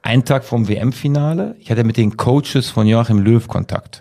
einen Tag vom WM-Finale, ich hatte mit den Coaches von Joachim Löw Kontakt.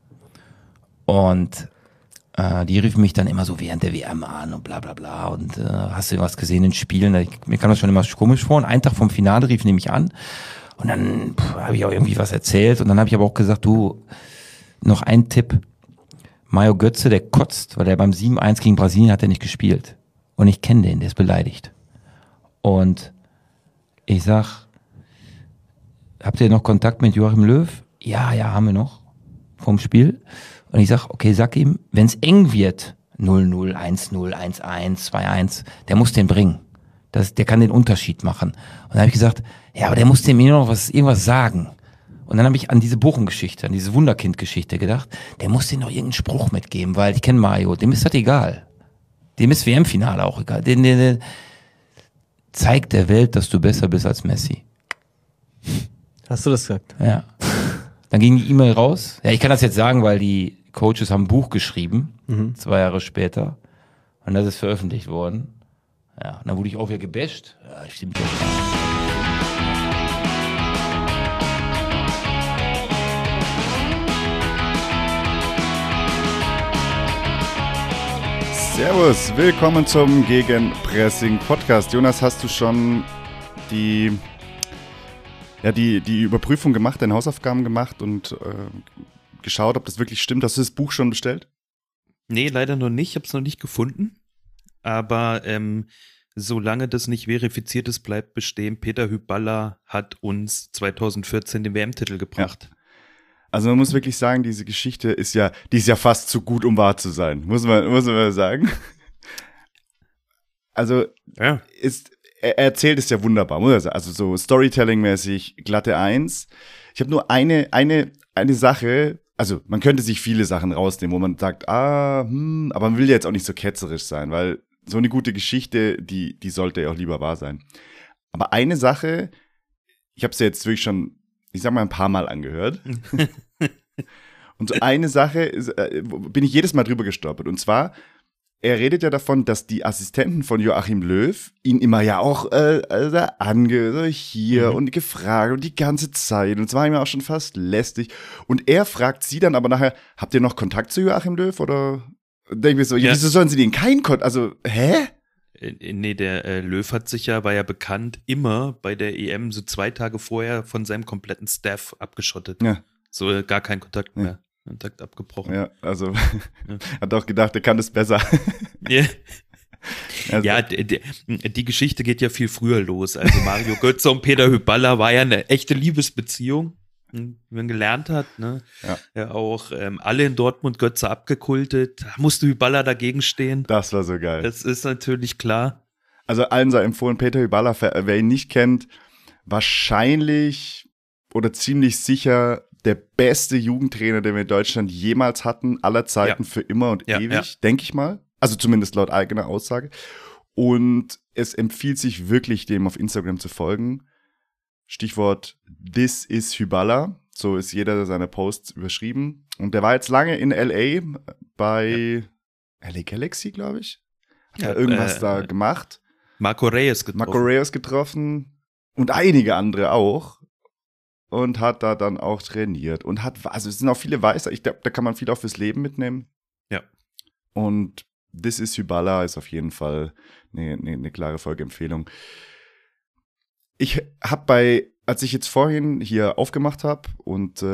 Und die riefen mich dann immer so während der WM an und bla bla bla. Und hast du was gesehen in Spielen? Mir kam das schon immer komisch vor. Und einen Tag vom Finale riefen die mich an. Und dann habe ich auch irgendwie was erzählt. Und dann habe ich aber auch gesagt, du, noch ein Tipp. Mario Götze, der kotzt, weil er beim 7-1 gegen Brasilien hat er nicht gespielt. Und ich kenne den, der ist beleidigt. Und ich sag, habt ihr noch Kontakt mit Joachim Löw? Ja, haben wir noch. Vom Spiel. Und ich sag, okay, sag ihm, wenn es eng wird, 0-0, 1-0, 1-1, 2-1, der muss den bringen. Der kann den Unterschied machen. Und dann habe ich gesagt, ja, aber der muss dem noch irgendwas sagen. Und dann habe ich an diese Bochum-Geschichte, an diese Wunderkind-Geschichte gedacht, der muss denen noch irgendeinen Spruch mitgeben, weil ich kenne Mario, dem ist das egal. Dem ist WM-Finale auch egal. Den zeigt der Welt, dass du besser bist als Messi. Hast du das gesagt? Ja. Dann ging die E-Mail raus. Ja, ich kann das jetzt sagen, weil die Coaches haben ein Buch geschrieben, 2 Jahre später. Und das ist veröffentlicht worden. Ja, und dann wurde ich auch wieder gebasht. Ja, stimmt ja. Servus, willkommen zum Gegenpressing-Podcast. Jonas, hast du schon die Überprüfung gemacht, deine Hausaufgaben gemacht und geschaut, ob das wirklich stimmt? Hast du das Buch schon bestellt? Nee, leider noch nicht. Ich habe es noch nicht gefunden. Aber solange das nicht verifiziert ist, bleibt bestehen. Peter Hyballa hat uns 2014 den WM-Titel gebracht. Ja. Also man muss wirklich sagen, diese Geschichte ist ja fast zu gut, um wahr zu sein. Muss man sagen. Also ja. Er erzählt es ja wunderbar, muss er sagen. Also so Storytelling-mäßig, glatte 1. Ich habe nur eine Sache, also man könnte sich viele Sachen rausnehmen, wo man sagt, aber man will ja jetzt auch nicht so ketzerisch sein, weil so eine gute Geschichte, die sollte ja auch lieber wahr sein. Aber eine Sache, ich habe es ja jetzt wirklich schon, ich sag mal, ein paar Mal angehört. Und so eine Sache bin ich jedes Mal drüber gestolpert. Und zwar, er redet ja davon, dass die Assistenten von Joachim Löw ihn immer ja auch hier und gefragt und die ganze Zeit. Und es war ihm ja auch schon fast lästig. Und er fragt sie dann aber nachher, habt ihr noch Kontakt zu Joachim Löw? Oder denke ich so, ja. Wieso sollen sie den keinen Kontakt? Also, hä? Nee, der Löw war ja bekannt, immer bei der EM so 2 Tage vorher von seinem kompletten Staff abgeschottet. Ja. So gar kein Kontakt mehr. Kontakt abgebrochen. Ja, also hat auch gedacht, er kann das besser. Yeah. Also. Ja, die Geschichte geht ja viel früher los. Also Mario Götze und Peter Hyballa war ja eine echte Liebesbeziehung, wie man gelernt hat. Ne? Ja, auch alle in Dortmund Götze abgekultet. Da musste Hyballa dagegen stehen. Das war so geil. Das ist natürlich klar. Also allen sei empfohlen, Peter Hyballa, wer ihn nicht kennt, wahrscheinlich oder ziemlich sicher der beste Jugendtrainer, den wir in Deutschland jemals hatten, aller Zeiten, für immer und ewig, denke ich mal. Also zumindest laut eigener Aussage. Und es empfiehlt sich wirklich, dem auf Instagram zu folgen. Stichwort This is Hyballa. So ist jeder seiner Posts überschrieben. Und der war jetzt lange in LA bei LA Galaxy, glaube ich. Hat er irgendwas da gemacht. Marco Reyes getroffen. Und einige andere auch. Und hat da dann auch trainiert. Und also es sind auch viele Weißer. Ich glaube, da kann man viel auch fürs Leben mitnehmen. Ja. Und This is Hyballa ist auf jeden Fall eine klare Folgeempfehlung. Ich habe als ich jetzt vorhin hier aufgemacht habe und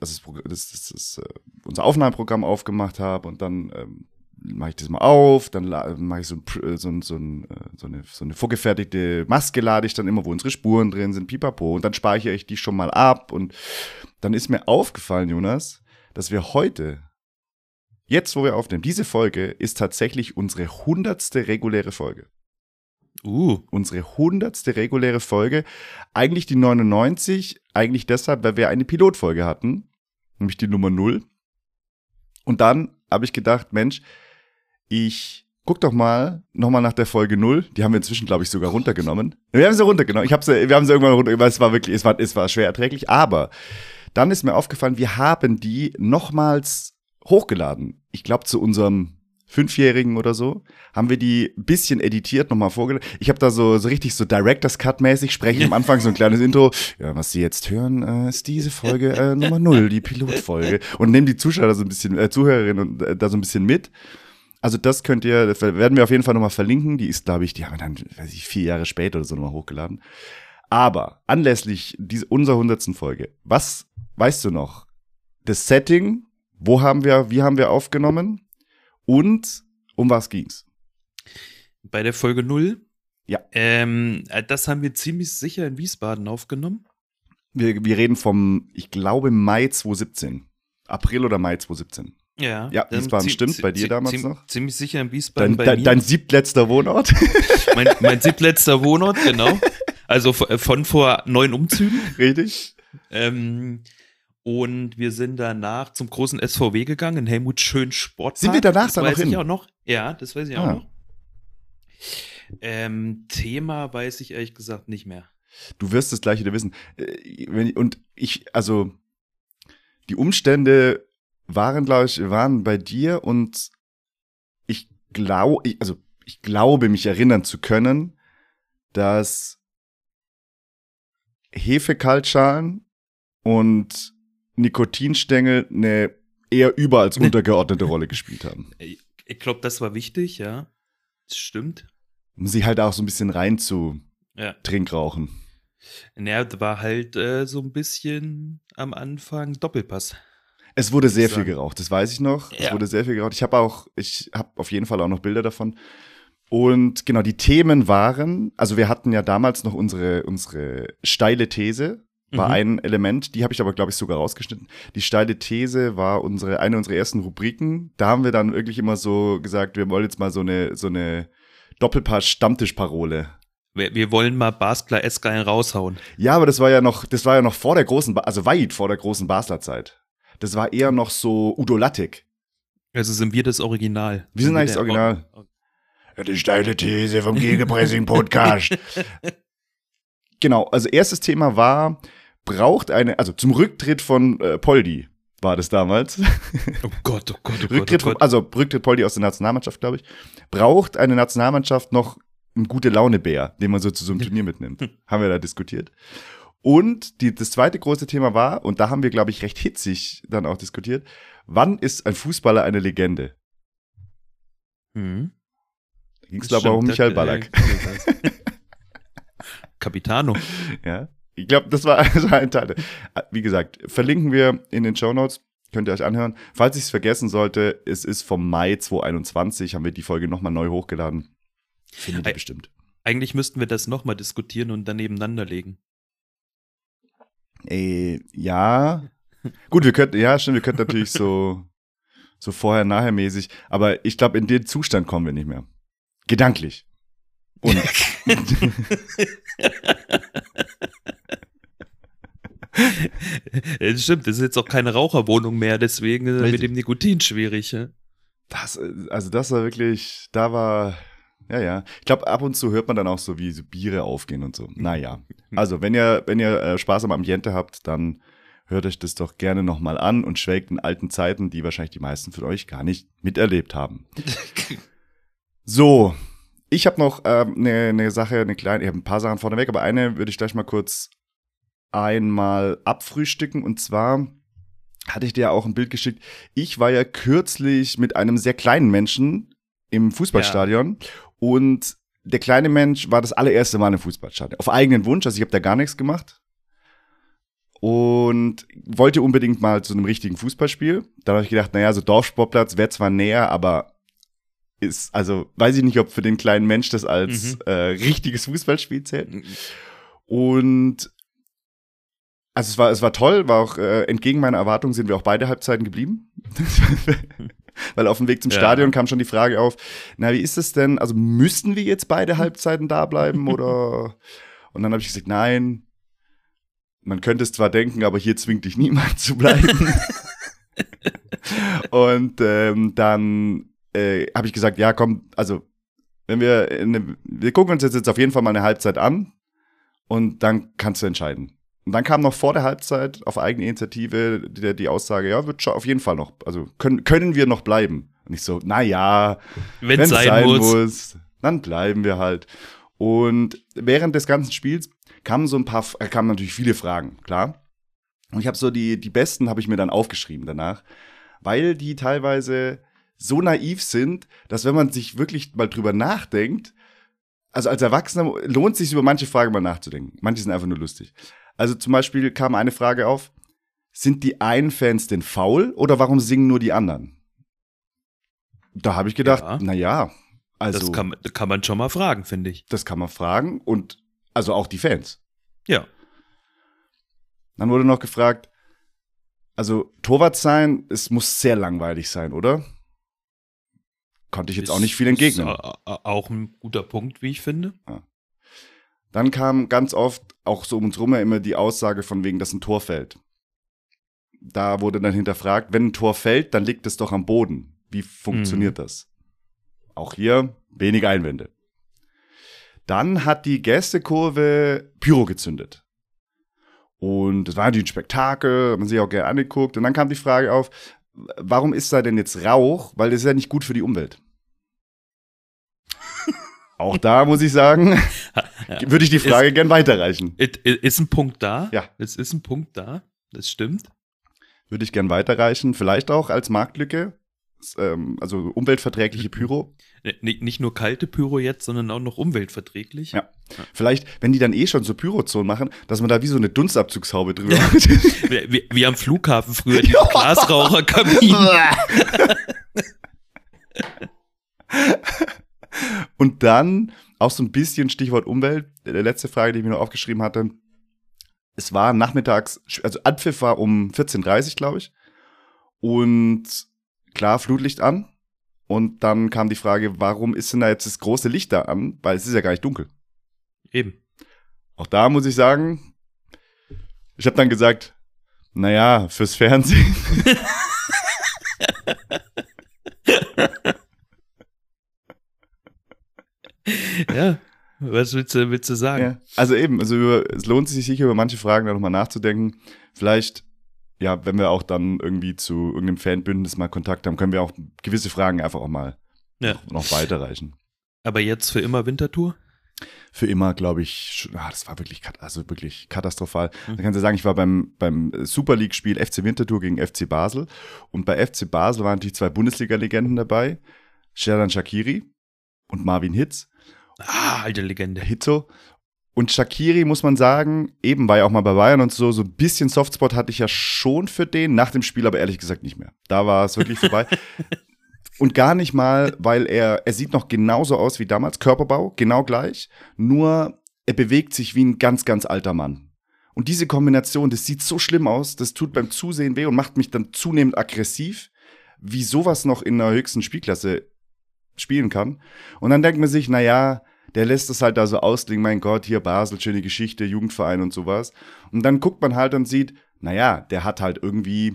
unser Aufnahmeprogramm aufgemacht habe und dann mache ich das mal auf, dann mache ich so eine vorgefertigte Maske, lade ich dann immer, wo unsere Spuren drin sind, pipapo, und dann speichere ich die schon mal ab. Und dann ist mir aufgefallen, Jonas, dass wir heute, jetzt wo wir aufnehmen, diese Folge ist tatsächlich unsere 100. reguläre Folge. Unsere 100. reguläre Folge. Eigentlich die 99, eigentlich deshalb, weil wir eine Pilotfolge hatten, nämlich die Nummer 0. Und dann habe ich gedacht, Mensch, ich guck doch nochmal nach der Folge 0. Die haben wir inzwischen, glaube ich, sogar runtergenommen. Wir haben sie runtergenommen. Wir haben sie irgendwann runtergenommen, weil es war schwer erträglich. Aber dann ist mir aufgefallen, wir haben die nochmals hochgeladen. Ich glaube, zu unserem 5-Jährigen oder so, haben wir die ein bisschen editiert nochmal vorgelesen. Ich habe da so richtig so Director's Cut-mäßig, spreche am Anfang so ein kleines Intro. Ja, was Sie jetzt hören, ist diese Folge Nummer 0, die Pilotfolge. Und nehmen die Zuschauer da so ein bisschen, Zuhörerinnen und da so ein bisschen mit. Also das werden wir auf jeden Fall nochmal verlinken. Die ist, glaube ich, die haben wir dann, 4 Jahre später oder so nochmal hochgeladen. Aber anlässlich unserer 100. Folge, was weißt du noch? Das Setting, wie haben wir aufgenommen? Und um was ging's? Bei der Folge 0? Ja. Das haben wir ziemlich sicher in Wiesbaden aufgenommen. Wir reden vom, ich glaube, Mai 2017. April oder Mai 2017. Ja, Wiesbaden stimmt, bei dir damals noch? Ziemlich sicher in Wiesbaden Dein siebtletzter Wohnort? mein siebtletzter Wohnort, genau. Also von vor 9 Umzügen. Richtig. Und wir sind danach zum großen SVW gegangen, in Helmut Schön Sportpark. Sind wir danach das dann noch hin? Ich auch noch. Ja, das weiß ich auch noch. Thema weiß ich ehrlich gesagt nicht mehr. Du wirst es gleich wieder wissen. Die Umstände waren bei dir und ich glaube, mich erinnern zu können, dass Hefekaltschalen und Nikotinstängel eine eher über- als untergeordnete Rolle gespielt haben. Ich glaube, das war wichtig, ja. Das stimmt. Um sie halt auch so ein bisschen rein zu Trinkrauchen. Naja, da war halt so ein bisschen am Anfang Doppelpass. Es wurde sehr viel geraucht, das weiß ich noch. Ja. Es wurde sehr viel geraucht. Ich habe auf jeden Fall auch noch Bilder davon. Und genau, die Themen waren, also wir hatten ja damals noch unsere steile These, war ein Element, die habe ich aber, glaube ich, sogar rausgeschnitten. Die steile These war eine unserer ersten Rubriken. Da haben wir dann wirklich immer so gesagt, wir wollen jetzt mal so eine Doppelpass-Stammtischparole. Wir wollen mal Basler S-Geil raushauen. Ja, aber das war ja noch vor der großen, also weit vor der großen Basler Zeit. Das war eher noch so Udo Lattek. Also sind wir das Original. Wir sind eigentlich das Original. Die steile These vom Gegenpressing-Podcast. Genau, also erstes Thema war, zum Rücktritt von Poldi war das damals. Oh Gott. Rücktritt Poldi aus der Nationalmannschaft, glaube ich. Braucht eine Nationalmannschaft noch einen Gute-Laune-Bär, den man so zu so einem Turnier mitnimmt? Haben wir da diskutiert. Und das zweite große Thema war, und da haben wir, glaube ich, recht hitzig dann auch diskutiert, wann ist ein Fußballer eine Legende? Da ging es, glaube ich, auch um Michael Ballack. Capitano. Ja, ich glaube, das war also ein Teil. Wie gesagt, verlinken wir in den Shownotes, könnt ihr euch anhören. Falls ich es vergessen sollte, es ist vom Mai 2021, haben wir die Folge nochmal neu hochgeladen. Findet ihr bestimmt. Eigentlich müssten wir das nochmal diskutieren und dann nebeneinander legen. Ja. Gut, wir könnten natürlich so vorher-nachher-mäßig, aber ich glaube, in den Zustand kommen wir nicht mehr. Gedanklich. Und Das stimmt, das ist jetzt auch keine Raucherwohnung mehr, deswegen mit dem Nikotin schwierig. Ja? Das war wirklich, ja. Ich glaube, ab und zu hört man dann auch so, wie so Biere aufgehen und so. Naja, also wenn ihr Spaß am Ambiente habt, dann hört euch das doch gerne nochmal an und schwelgt in alten Zeiten, die wahrscheinlich die meisten von euch gar nicht miterlebt haben. So, ich habe noch eine Sache, ich habe ein paar Sachen vorneweg, aber eine würde ich gleich mal kurz einmal abfrühstücken. Und zwar hatte ich dir ja auch ein Bild geschickt. Ich war ja kürzlich mit einem sehr kleinen Menschen im Fußballstadion und der kleine Mensch war das allererste Mal im Fußballstadion. Auf eigenen Wunsch, also ich habe da gar nichts gemacht. Und wollte unbedingt mal zu einem richtigen Fußballspiel. Dann habe ich gedacht, naja, so Dorfsportplatz wäre zwar näher, aber weiß ich nicht, ob für den kleinen Mensch das als richtiges Fußballspiel zählt. Und also es war toll, war auch entgegen meiner Erwartungen sind wir auch beide Halbzeiten geblieben. Weil auf dem Weg zum Stadion kam schon die Frage auf, na, wie ist es denn, also müssten wir jetzt beide Halbzeiten da bleiben oder? Und dann habe ich gesagt, nein, man könnte es zwar denken, aber hier zwingt dich niemand zu bleiben. Und dann habe ich gesagt, ja komm, also wenn wir gucken uns jetzt auf jeden Fall mal eine Halbzeit an und dann kannst du entscheiden. Und dann kam noch vor der Halbzeit auf eigene Initiative die Aussage, ja, wird schon auf jeden Fall noch, also können wir noch bleiben. Und ich so, naja, wenn es sein muss, dann bleiben wir halt. Und während des ganzen Spiels kamen natürlich viele Fragen, klar. Und ich habe so die besten habe ich mir dann aufgeschrieben danach, weil die teilweise so naiv sind, dass wenn man sich wirklich mal drüber nachdenkt, also als Erwachsener lohnt es sich, über manche Fragen mal nachzudenken. Manche sind einfach nur lustig. Also zum Beispiel kam eine Frage auf, sind die einen Fans denn faul oder warum singen nur die anderen? Da habe ich gedacht, naja, also. Das kann man schon mal fragen, finde ich. Das kann man fragen und also auch die Fans. Ja. Dann wurde noch gefragt, also Torwart sein, es muss sehr langweilig sein, oder? Konnte ich jetzt auch nicht viel entgegnen. Auch ein guter Punkt, wie ich finde. Ja. Dann kam ganz oft auch so um uns rum immer die Aussage von wegen, dass ein Tor fällt. Da wurde dann hinterfragt, wenn ein Tor fällt, dann liegt es doch am Boden. Wie funktioniert das? Auch hier wenig Einwände. Dann hat die Gästekurve Pyro gezündet. Und das war natürlich ein Spektakel, hat man sich auch gerne angeguckt. Und dann kam die Frage auf, warum ist da denn jetzt Rauch? Weil das ist ja nicht gut für die Umwelt. Auch da muss ich sagen, würde ich die Frage gern weiterreichen. Ist ein Punkt da? Ja. Es ist ein Punkt da, das stimmt. Würde ich gern weiterreichen, vielleicht auch als Marktlücke, also umweltverträgliche Pyro. Nicht nur kalte Pyro jetzt, sondern auch noch umweltverträglich. Ja. Vielleicht, wenn die dann schon so Pyrozonen machen, dass man da wie so eine Dunstabzugshaube drüber hat. Wie am Flughafen früher, die Glasraucherkamin. Und dann auch so ein bisschen Stichwort Umwelt. Der letzte Frage, die ich mir noch aufgeschrieben hatte. Es war nachmittags, also Anpfiff war um 14:30 Uhr, glaube ich. Und klar, Flutlicht an. Und dann kam die Frage, warum ist denn da jetzt das große Licht da an? Weil es ist ja gar nicht dunkel. Eben. Auch da muss ich sagen, ich habe dann gesagt, naja, fürs Fernsehen. Ja, was willst du sagen? Ja, also eben, es lohnt sich sicher, über manche Fragen da nochmal nachzudenken. Vielleicht, ja, wenn wir auch dann irgendwie zu irgendeinem Fanbündnis mal Kontakt haben, können wir auch gewisse Fragen einfach auch mal noch weiterreichen. Aber jetzt für immer Winterthur? Für immer, glaube ich, das war wirklich katastrophal. Da kannst du sagen, ich war beim Super League-Spiel FC Winterthur gegen FC Basel. Und bei FC Basel waren natürlich 2 Bundesliga-Legenden dabei. Xherdan Shaqiri und Marvin Hitz. Alte Legende. Hitzo. Und Shaqiri, muss man sagen, eben war ja auch mal bei Bayern und so ein bisschen Softspot hatte ich ja schon für den, nach dem Spiel aber ehrlich gesagt nicht mehr. Da war es wirklich vorbei. Und gar nicht mal, weil er sieht noch genauso aus wie damals, Körperbau, genau gleich, nur er bewegt sich wie ein ganz, ganz alter Mann. Und diese Kombination, das sieht so schlimm aus, das tut beim Zusehen weh und macht mich dann zunehmend aggressiv, wie sowas noch in der höchsten Spielklasse spielen kann. Und dann denkt man sich, naja, der lässt es halt da so ausklingen, mein Gott, hier Basel, schöne Geschichte, Jugendverein und sowas. Und dann guckt man halt und sieht, naja, der hat halt irgendwie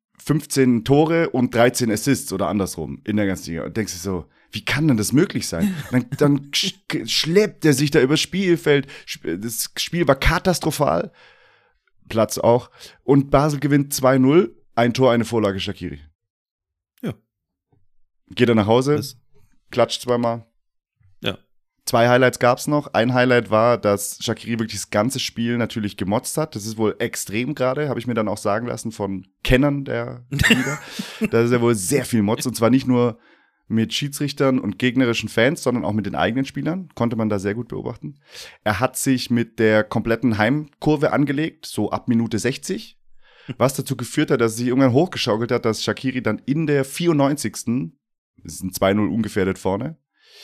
15 Tore und 13 Assists oder andersrum in der ganzen Liga. Und denkst du so, wie kann denn das möglich sein? Dann schleppt er sich da übers Spielfeld. Das Spiel war katastrophal. Platz auch. Und Basel gewinnt 2-0. Ein Tor, eine Vorlage, Shaqiri. Ja. Geht er nach Hause, klatscht zweimal. Ja. 2 Highlights gab's noch. Ein Highlight war, dass Shaqiri wirklich das ganze Spiel natürlich gemotzt hat. Das ist wohl extrem gerade, habe ich mir dann auch sagen lassen von Kennern der Liga. Da ist er wohl sehr viel Motz. Und zwar nicht nur mit Schiedsrichtern und gegnerischen Fans, sondern auch mit den eigenen Spielern. Konnte man da sehr gut beobachten. Er hat sich mit der kompletten Heimkurve angelegt, so ab Minute 60. Was dazu geführt hat, dass er sich irgendwann hochgeschaukelt hat, dass Shaqiri dann in der 94. Das ist ein 2-0 ungefährdet vorne,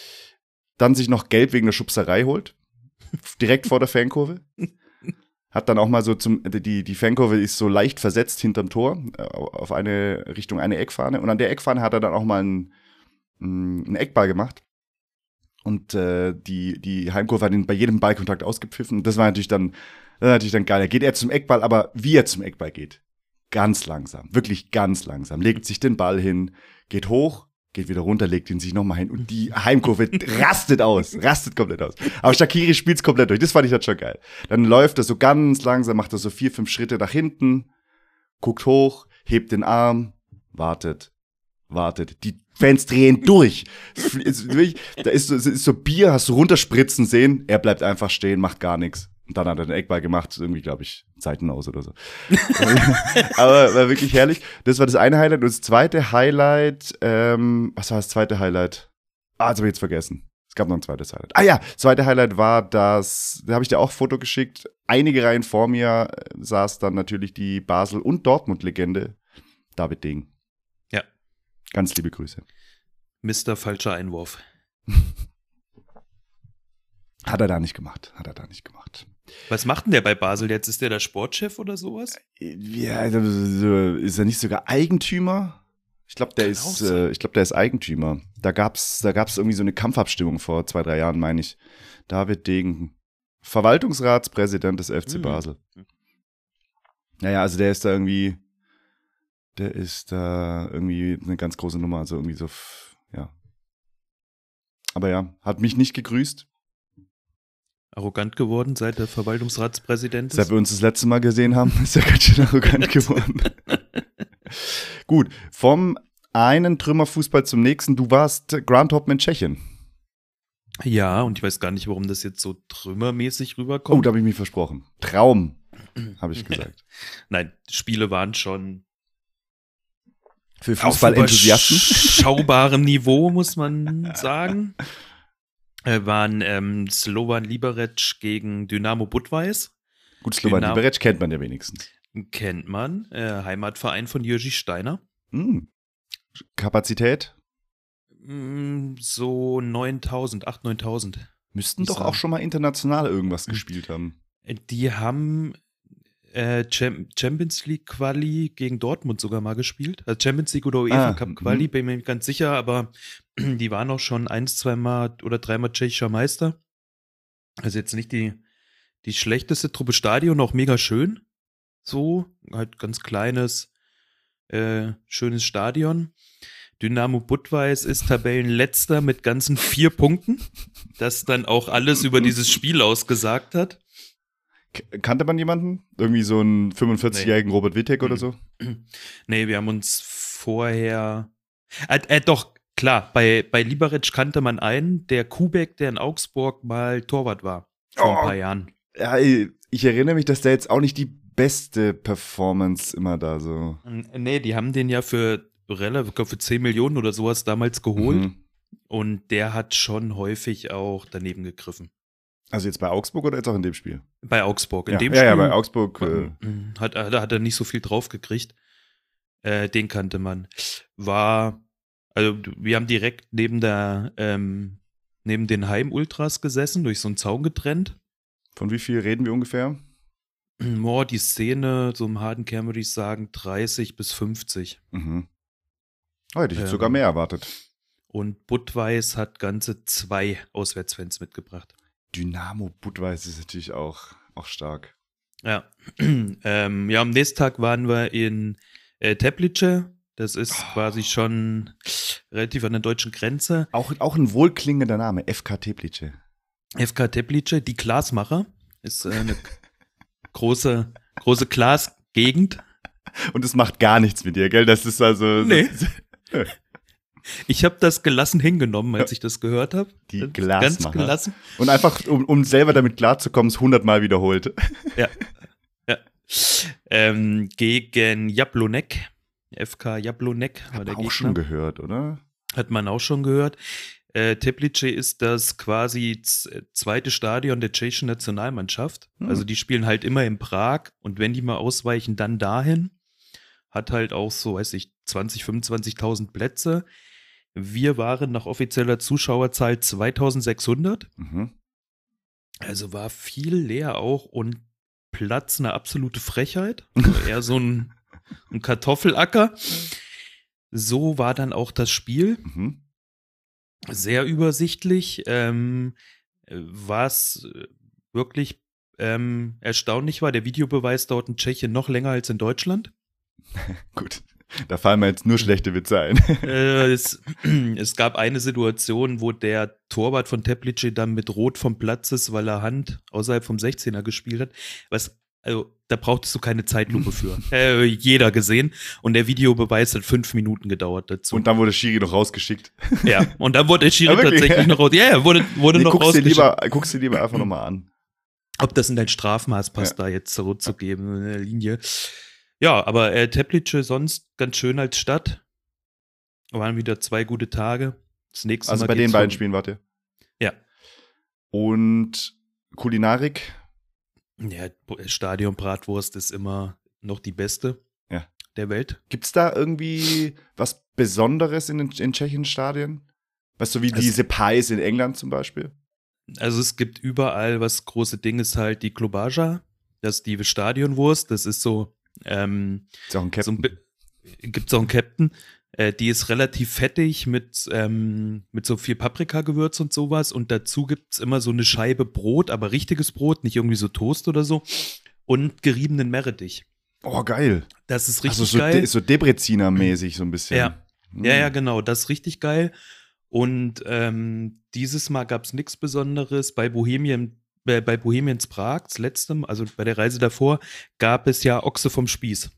dann sich noch Gelb wegen der Schubserei holt. Direkt vor der Fankurve. Hat dann auch mal so die Fankurve ist so leicht versetzt hinterm Tor, auf eine Richtung eine Eckfahne. Und an der Eckfahne hat er dann auch mal einen Eckball gemacht. Und die Heimkurve hat ihn bei jedem Ballkontakt ausgepfiffen. Das war natürlich dann geil. Er geht zum Eckball, aber wie er zum Eckball geht. Ganz langsam, wirklich ganz langsam. Legt sich den Ball hin, geht hoch, geht wieder runter, legt ihn sich nochmal hin und die Heimkurve rastet komplett aus. Aber Shaqiri spielt's komplett durch, das fand ich dann schon geil. Dann läuft er so ganz langsam, macht er so 4-5 Schritte nach hinten, guckt hoch, hebt den Arm, wartet wartet. Die Fans drehen durch. Da ist so Bier, hast du runterspritzen sehen, er bleibt einfach stehen, macht gar nichts. Und dann hat er den Eckball gemacht, irgendwie, glaube ich, Zeiten aus oder so. Aber war wirklich herrlich. Das war das eine Highlight. Und das zweite Highlight, was war das zweite Highlight? Das habe ich jetzt vergessen. Es gab noch ein zweites Highlight. Das zweite Highlight war da habe ich dir auch ein Foto geschickt. Einige Reihen vor mir saß dann natürlich die Basel- und Dortmund-Legende David Degen. Ja. Ganz liebe Grüße. Mr. Falscher Einwurf. Hat er da nicht gemacht. Was macht denn der bei Basel jetzt? Ist der Sportchef oder sowas? Ja, ist er nicht sogar Eigentümer? Ich glaube, der ist Eigentümer. Da gab's irgendwie so eine Kampfabstimmung vor 2-3 Jahren, meine ich. David Degen, Verwaltungsratspräsident des FC Basel. Naja, also der ist da irgendwie eine ganz große Nummer, also irgendwie so, ja. Aber ja, hat mich nicht gegrüßt. Arrogant geworden, seit der Verwaltungsratspräsident ist? Seit wir uns das letzte Mal gesehen haben, ist er ganz schön arrogant geworden. Gut, vom einen Trümmerfußball zum nächsten. Du warst Groundhop in Tschechien. Ja, und ich weiß gar nicht, warum das jetzt so trümmermäßig rüberkommt. Oh, da habe ich mich versprochen. Traum, habe ich gesagt. Nein, Spiele waren schon für Fußballenthusiasten. Schaubarem Niveau, muss man sagen. Waren Slovan Liberec gegen Dynamo Budweis. Gut, Slovan Liberec kennt man ja wenigstens. Kennt man. Heimatverein von Jürgi Steiner. Kapazität? So 9.000, 8.000, 9.000. Müssten doch auch schon mal international irgendwas gespielt haben. Die haben Champions League Quali gegen Dortmund sogar mal gespielt. Also Champions League oder UEFA Cup Quali, bin mir nicht ganz sicher, aber die waren auch schon 1-2 Mal oder 3 Mal tschechischer Meister. Also jetzt nicht die schlechteste Truppe. Stadion, auch mega schön. So, halt ganz kleines, schönes Stadion. Dynamo Budweis ist Tabellenletzter mit ganzen 4 Punkten, das dann auch alles über dieses Spiel ausgesagt hat. Kannte man jemanden? Irgendwie so einen 45-jährigen Robert Wittek oder so? Nee, wir haben uns vorher doch, klar, bei Liberec kannte man einen, der Kubek, der in Augsburg mal Torwart war, vor ein paar Jahren. Ja, ich erinnere mich, dass der jetzt auch nicht die beste Performance immer da so. Nee, die haben den ja für 10 Millionen oder sowas damals geholt. Und der hat schon häufig auch daneben gegriffen. Also jetzt bei Augsburg oder jetzt auch in dem Spiel? Bei Augsburg. In dem Spiel. Ja, bei Augsburg. Hat er nicht so viel drauf gekriegt. Den kannte man. Also wir haben direkt neben den Heimultras gesessen, durch so einen Zaun getrennt. Von wie viel reden wir ungefähr? Die Szene, so im harten Kern würde ich sagen 30 bis 50. Hätte ich jetzt sogar mehr erwartet. Und Budweis hat ganze 2 Auswärtsfans mitgebracht. Dynamo Budweis ist natürlich auch stark. Ja. Am nächsten Tag waren wir in Teplice. Das ist quasi schon relativ an der deutschen Grenze. Auch ein wohlklingender Name, FK Teplice. FK Teplice, die Glasmacher. Ist eine große Glasgegend. Und es macht gar nichts mit dir, gell? Das ist also... Nee. Ich habe das gelassen hingenommen, als ich das gehört habe. Die Glasmacher. Ganz gelassen. Und einfach, um selber damit klarzukommen, es 100-mal wiederholt. Ja. Gegen Jablonek. FK Jablonek war der Gegner. Hat man auch schon gehört, oder? Hat man auch schon gehört. Teplice ist das quasi zweite Stadion der tschechischen Nationalmannschaft. Also die spielen halt immer in Prag und wenn die mal ausweichen, dann dahin. Hat halt auch so, 20.000, 25.000 Plätze. Wir waren nach offizieller Zuschauerzahl 2.600. Also war viel leer auch und Platz eine absolute Frechheit. Also eher so ein Kartoffelacker. So war dann auch das Spiel. Sehr übersichtlich. Was wirklich erstaunlich war, der Videobeweis dauert in Tschechien noch länger als in Deutschland. Gut, da fallen mir jetzt nur schlechte Witze ein. Es gab eine Situation, wo der Torwart von Teplice dann mit Rot vom Platz ist, weil er Hand außerhalb vom 16er gespielt hat. Was Also, da brauchtest du keine Zeitlupe für. Jeder gesehen. Und der Videobeweis hat 5 Minuten gedauert dazu. Und dann wurde Schiri noch rausgeschickt. Ja, und dann wurde der Schiri Ja, wirklich? tatsächlich noch raus. Ja, wurde noch rausgeschickt. Guckst dir lieber einfach nochmal an. Ob das in dein Strafmaß passt, da jetzt zurückzugeben, in der Linie. Ja, aber Teplice sonst ganz schön als Stadt. Waren wieder 2 gute Tage. Das nächste Also Mal bei den geht's beiden Spielen wart ihr? Ja. Und Kulinarik? Ja, Stadion-Bratwurst ist immer noch die beste der Welt. Gibt's da irgendwie was Besonderes in tschechischen Stadien? Weißt du, wie diese Pies in England zum Beispiel? Also es gibt überall, was große Ding ist halt die Klobaja, das ist die Stadionwurst, das ist so Ist auch ein Captain. gibt's auch einen Captain, die ist relativ fettig mit so viel Paprikagewürz und sowas und dazu gibt's immer so eine Scheibe Brot, aber richtiges Brot, nicht irgendwie so Toast oder so und geriebenen Meerrettich. Oh, geil. Das ist richtig also so geil. So Debreziner-mäßig so ein bisschen. Ja. Ja, genau, das ist richtig geil. Und dieses Mal gab es nichts Besonderes. Bei Bohemians Prag, das letzte Mal, also bei der Reise davor, gab es ja Ochse vom Spieß.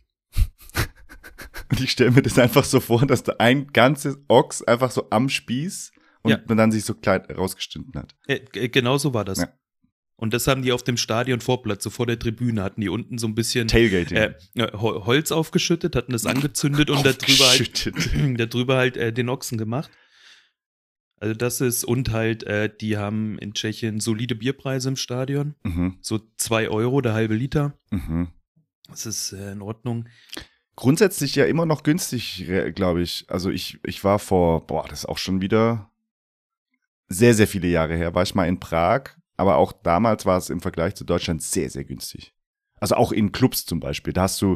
Und ich stelle mir das einfach so vor, dass da ein ganzes Ochs einfach so am Spieß und man dann sich so klein rausgeschnitten hat. Genau so war das. Ja. Und das haben die auf dem Stadionvorplatz, so vor der Tribüne, hatten die unten so ein bisschen Tailgating. Holz aufgeschüttet, hatten das angezündet und darüber halt den Ochsen gemacht. Also das ist, und halt, die haben in Tschechien solide Bierpreise im Stadion. Mhm. So 2 Euro der halbe Liter. Mhm. Das ist in Ordnung. Grundsätzlich ja immer noch günstig, glaube ich. Also ich war das ist auch schon wieder sehr, sehr viele Jahre her, war ich mal in Prag. Aber auch damals war es im Vergleich zu Deutschland sehr, sehr günstig. Also auch in Clubs zum Beispiel. Da hast du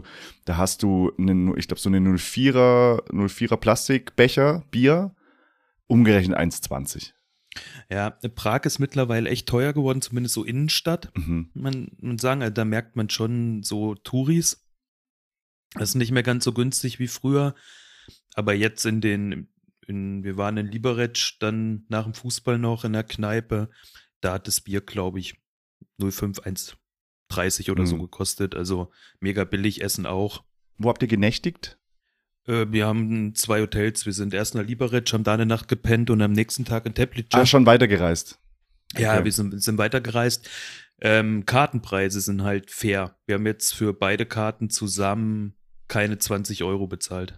ich glaube, so eine 04er Plastikbecher Bier, umgerechnet 1,20. Ja, Prag ist mittlerweile echt teuer geworden, zumindest so Innenstadt. Mhm. Man sagen, da merkt man schon so Touris. Das ist nicht mehr ganz so günstig wie früher. Aber jetzt wir waren in Liberec, dann nach dem Fußball noch in der Kneipe. Da hat das Bier, glaube ich, 0,5, 1,30 oder so gekostet. Also mega billig, Essen auch. Wo habt ihr genächtigt? Wir haben 2 Hotels. Wir sind erst nach Liberec, haben da eine Nacht gepennt und am nächsten Tag in Teplice. Schon weitergereist. Ja, Okay. wir sind weitergereist. Kartenpreise sind halt fair. Wir haben jetzt für beide Karten zusammen keine 20 Euro bezahlt.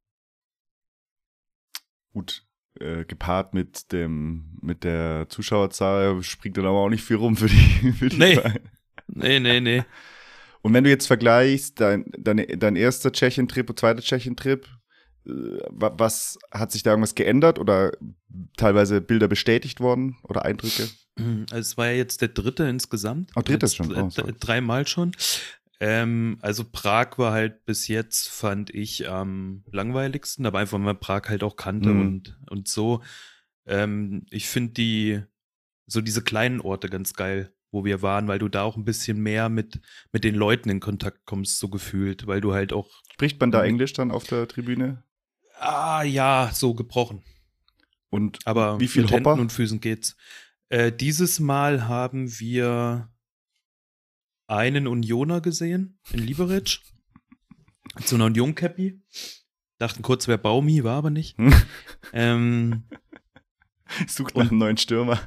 Gut. Gepaart mit der Zuschauerzahl springt dann aber auch nicht viel rum für die Nee. Vereine. Nee. Und wenn du jetzt vergleichst, dein erster Tschechien-Trip und zweiter Tschechien-Trip, was hat sich da irgendwas geändert oder teilweise Bilder bestätigt worden oder Eindrücke? Also es war ja jetzt der 3. insgesamt. Oh, drittes schon. Oh, sorry. 3-mal schon. Also Prag war halt bis jetzt, fand ich, am langweiligsten, aber einfach, weil man Prag halt auch kannte und so. Ich finde diese kleinen Orte ganz geil, wo wir waren, weil du da auch ein bisschen mehr mit den Leuten in Kontakt kommst, so gefühlt, weil du halt auch. Spricht man da Englisch dann auf der Tribüne? Ja, so gebrochen. Und aber wie viel mit Hopper? Händen und Füßen geht's. Dieses Mal haben wir einen Unioner gesehen in Liberec. Mit so einer Union-Cappy. Dachten kurz, wer Baumi, war aber nicht. Sucht nach einem neuen Stürmer.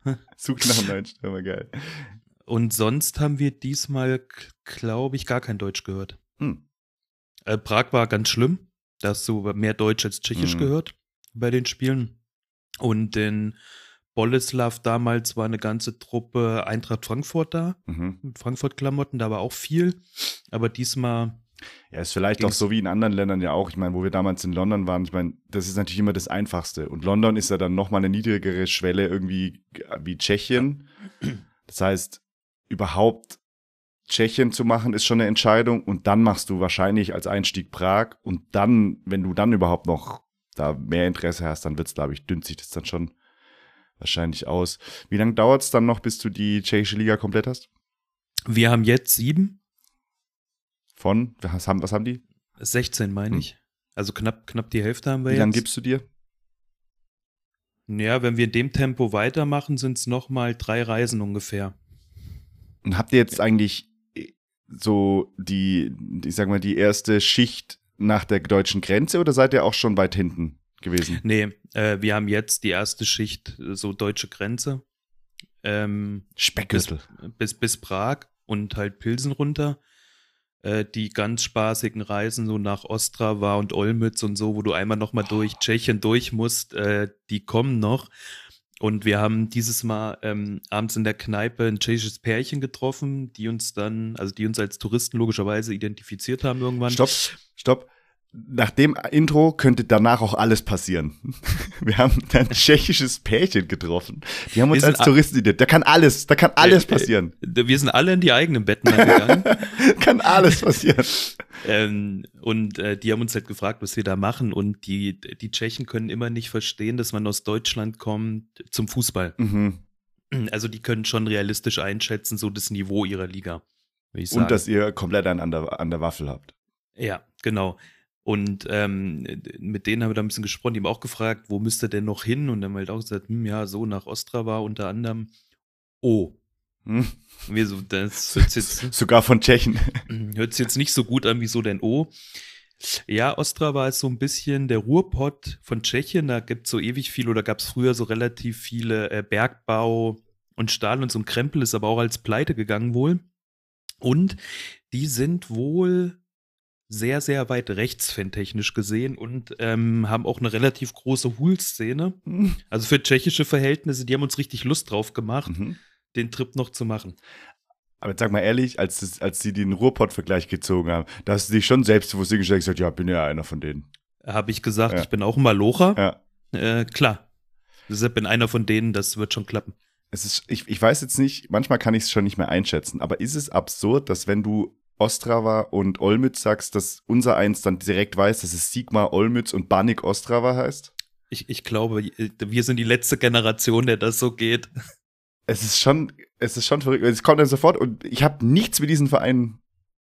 Geil. Und sonst haben wir diesmal, glaube ich, gar kein Deutsch gehört. Prag war ganz schlimm. Da hast du mehr Deutsch als Tschechisch gehört bei den Spielen. Und in Boleslav damals war eine ganze Truppe Eintracht Frankfurt da, mit Frankfurt-Klamotten, da war auch viel, aber diesmal. Ja, ist vielleicht auch so wie in anderen Ländern ja auch. Ich meine, wo wir damals in London waren, ich meine, das ist natürlich immer das Einfachste. Und London ist ja dann nochmal eine niedrigere Schwelle irgendwie wie Tschechien. Das heißt, überhaupt Tschechien zu machen, ist schon eine Entscheidung. Und dann machst du wahrscheinlich als Einstieg Prag. Und dann, wenn du dann überhaupt noch da mehr Interesse hast, dann wird's, glaube ich, dünnt sich das dann schon wahrscheinlich aus. Wie lange dauert es dann noch, bis du die tschechische Liga komplett hast? Wir haben jetzt 7. Was haben die? 16 meine ich. Also knapp die Hälfte haben wir jetzt. Wie lange gibst du dir? Ja, wenn wir in dem Tempo weitermachen, sind es nochmal 3 Reisen ungefähr. Und habt ihr jetzt eigentlich so ich sag mal, die erste Schicht nach der deutschen Grenze oder seid ihr auch schon weit hinten gewesen? Nee, wir haben jetzt die erste Schicht, so deutsche Grenze. Speckgürtel. Bis Prag und halt Pilsen runter. Die ganz spaßigen Reisen so nach Ostrava und Olmütz und so, wo du einmal nochmal durch Tschechien durch musst, die kommen noch. Und wir haben dieses Mal abends in der Kneipe ein tschechisches Pärchen getroffen, die uns als Touristen logischerweise identifiziert haben irgendwann. Stopp. Nach dem Intro könnte danach auch alles passieren. Wir haben ein tschechisches Pärchen getroffen. Die haben uns als Touristen identifiziert. Da kann alles passieren. Wir sind alle in die eigenen Betten gegangen. Kann alles passieren. Die haben uns halt gefragt, was wir da machen. Und die Tschechen können immer nicht verstehen, dass man aus Deutschland kommt zum Fußball. Mhm. Also die können schon realistisch einschätzen, so das Niveau ihrer Liga, würde ich sagen. Und dass ihr komplett einen an der Waffel habt. Ja, genau. Und mit denen haben wir da ein bisschen gesprochen, die haben auch gefragt, wo müsst ihr denn noch hin? Und dann haben wir halt auch gesagt, ja, so nach Ostrava unter anderem. Oh. Wir so, das hört jetzt, sogar von Tschechen. Hört sich jetzt nicht so gut an, wieso denn oh? Ja, Ostrava ist so ein bisschen der Ruhrpott von Tschechien, da gibt es so ewig viel, oder gab es früher so relativ viele Bergbau und Stahl und so ein Krempel, ist aber auch als pleite gegangen wohl. Und die sind wohl sehr, sehr weit rechts fantechnisch gesehen und haben auch eine relativ große Hul-Szene. Also für tschechische Verhältnisse, die haben uns richtig Lust drauf gemacht, den Trip noch zu machen. Aber jetzt sag mal ehrlich, als sie den Ruhrpott-Vergleich gezogen haben, da hast du dich schon selbstbewusst hingestellt und gesagt, ja, bin ja einer von denen. Habe ich gesagt, ja. Ich bin auch ein Malocher. Ja. Klar. Deshalb bin einer von denen, das wird schon klappen. Ich weiß jetzt nicht, manchmal kann ich es schon nicht mehr einschätzen, aber ist es absurd, dass wenn du Ostrava und Olmütz sagst, dass unser Eins dann direkt weiß, dass es Sigma Olmütz und Banik Ostrava heißt? Ich glaube, wir sind die letzte Generation, der das so geht. Es ist schon verrückt. Es kommt dann sofort und ich habe nichts mit diesen Vereinen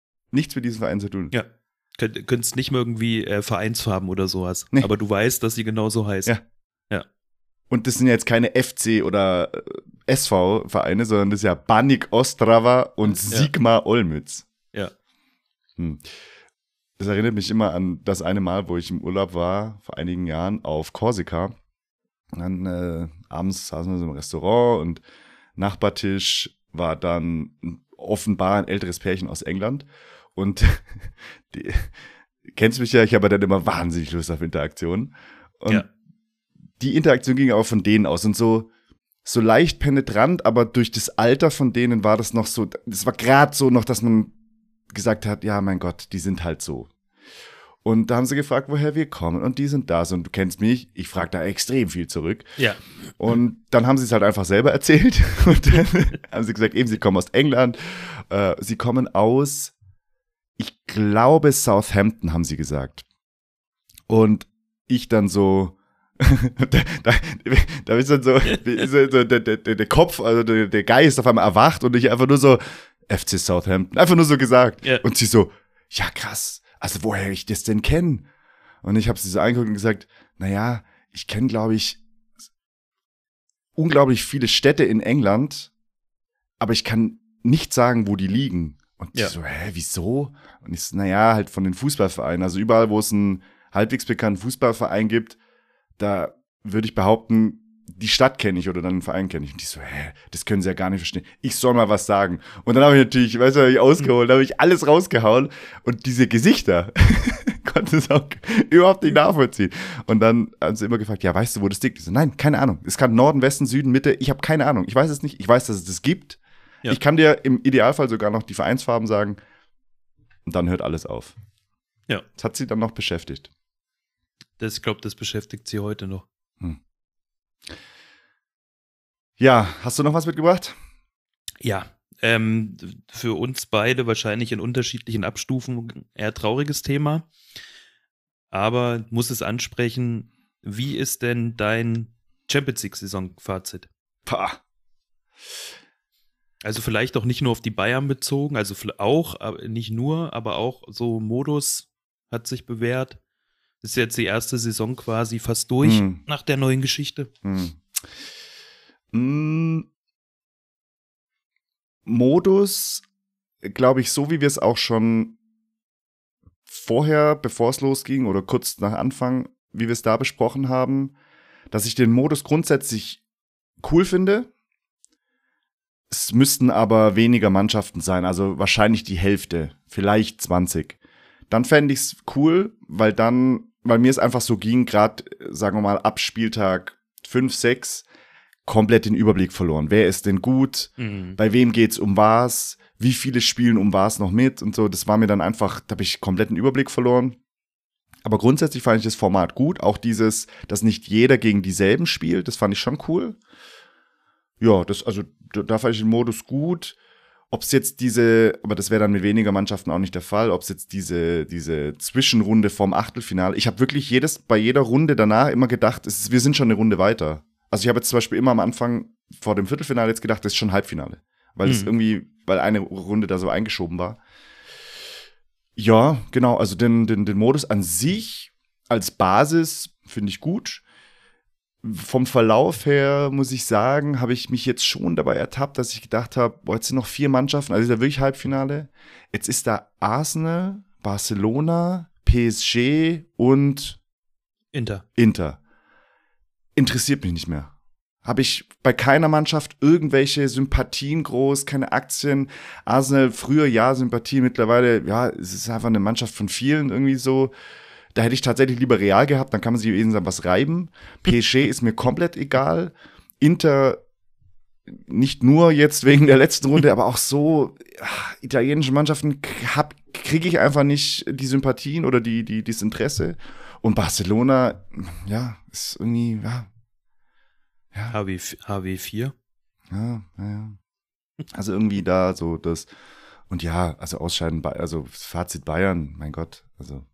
zu tun. Ja. Könntest nicht mehr irgendwie Vereinsfarben oder sowas. Nee. Aber du weißt, dass sie genauso heißen. Ja. Und das sind ja jetzt keine FC oder SV-Vereine, sondern das ist ja Banik Ostrava und Sigma Olmütz. Ja. Das erinnert mich immer an das eine Mal, wo ich im Urlaub war, vor einigen Jahren, auf Korsika. Und dann abends saßen wir so im Restaurant und Nachbartisch war dann offenbar ein älteres Pärchen aus England. Und kennst mich ja, ich habe dann immer wahnsinnig Lust auf Interaktion. Und die Interaktion ging auch von denen aus und so leicht penetrant, aber durch das Alter von denen war das noch so, das war gerade so noch, dass man gesagt hat, ja, mein Gott, die sind halt so. Und da haben sie gefragt, woher wir kommen und die sind da. Und du kennst mich, ich frage da extrem viel zurück. Ja. Und dann haben sie es halt einfach selber erzählt und dann haben sie gesagt, eben, sie kommen aus England, sie kommen aus, ich glaube, Southampton, haben sie gesagt. Und ich dann so, da ist dann so, der Kopf, also der Geist auf einmal erwacht und ich einfach nur so, FC Southampton, einfach nur so gesagt. Ja. Und sie so, ja krass, also woher ich das denn kenne? Und ich habe sie so angeguckt und gesagt, naja, ich kenne, glaube ich, unglaublich viele Städte in England, aber ich kann nicht sagen, wo die liegen. Und sie so, wieso? Und ich so, naja, halt von den Fußballvereinen. Also überall, wo es einen halbwegs bekannten Fußballverein gibt, da würde ich behaupten, die Stadt kenne ich oder dann einen Verein kenne ich. Und die so, das können sie ja gar nicht verstehen. Ich soll mal was sagen. Und dann habe ich natürlich, weißt du, ausgeholt, habe ich alles rausgehauen. Und diese Gesichter konnte es auch überhaupt nicht nachvollziehen. Und dann haben sie immer gefragt, ja, weißt du, wo das liegt? Ich so, nein, keine Ahnung. Es kann Norden, Westen, Süden, Mitte. Ich habe keine Ahnung. Ich weiß es nicht. Ich weiß, dass es das gibt. Ja. Ich kann dir im Idealfall sogar noch die Vereinsfarben sagen. Und dann hört alles auf. Ja. Das hat sie dann noch beschäftigt. Ich glaube, das beschäftigt sie heute noch. Ja, hast du noch was mitgebracht? Ja, für uns beide wahrscheinlich in unterschiedlichen Abstufungen eher trauriges Thema. Aber muss es ansprechen, wie ist denn dein Champions League-Saison-Fazit? Also vielleicht auch nicht nur auf die Bayern bezogen, also auch, nicht nur, aber auch so Modus hat sich bewährt. Ist jetzt die erste Saison quasi fast durch nach der neuen Geschichte. Modus glaube ich, so wie wir es auch schon vorher, bevor es losging oder kurz nach Anfang, wie wir es da besprochen haben, dass ich den Modus grundsätzlich cool finde. Es müssten aber weniger Mannschaften sein, also wahrscheinlich die Hälfte, vielleicht 20. Dann fände ich es cool, weil mir es einfach so ging, gerade, sagen wir mal, ab Spieltag 5, 6, komplett den Überblick verloren. Wer ist denn gut? Bei wem geht's um was? Wie viele spielen um was noch mit? Und so, das war mir dann einfach, da habe ich komplett den Überblick verloren. Aber grundsätzlich fand ich das Format gut. Auch dieses, dass nicht jeder gegen dieselben spielt, das fand ich schon cool. Ja, da fand ich den Modus gut. Ob es jetzt aber das wäre dann mit weniger Mannschaften auch nicht der Fall, ob es jetzt diese Zwischenrunde vorm Achtelfinale, ich habe wirklich bei jeder Runde danach immer gedacht, wir sind schon eine Runde weiter. Also ich habe jetzt zum Beispiel immer am Anfang vor dem Viertelfinale jetzt gedacht, das ist schon Halbfinale. Weil eine Runde da so eingeschoben war. Ja, genau, also den Modus an sich als Basis finde ich gut. Vom Verlauf her, muss ich sagen, habe ich mich jetzt schon dabei ertappt, dass ich gedacht habe, jetzt sind noch 4 Mannschaften, also ist ja wirklich Halbfinale. Jetzt ist da Arsenal, Barcelona, PSG und Inter. Interessiert mich nicht mehr. Habe ich bei keiner Mannschaft irgendwelche Sympathien groß, keine Aktien. Arsenal früher ja Sympathien, mittlerweile ja, es ist einfach eine Mannschaft von vielen irgendwie so. Da hätte ich tatsächlich lieber Real gehabt, dann kann man sich irgendwann was reiben. PSG ist mir komplett egal. Inter nicht nur jetzt wegen der letzten Runde, aber auch so italienische Mannschaften kriege ich einfach nicht die Sympathien oder das Interesse. Und Barcelona, ja, ist irgendwie, ja. HW4. Ja. Also irgendwie da so das. Und ja, also ausscheiden, also Fazit Bayern, mein Gott, also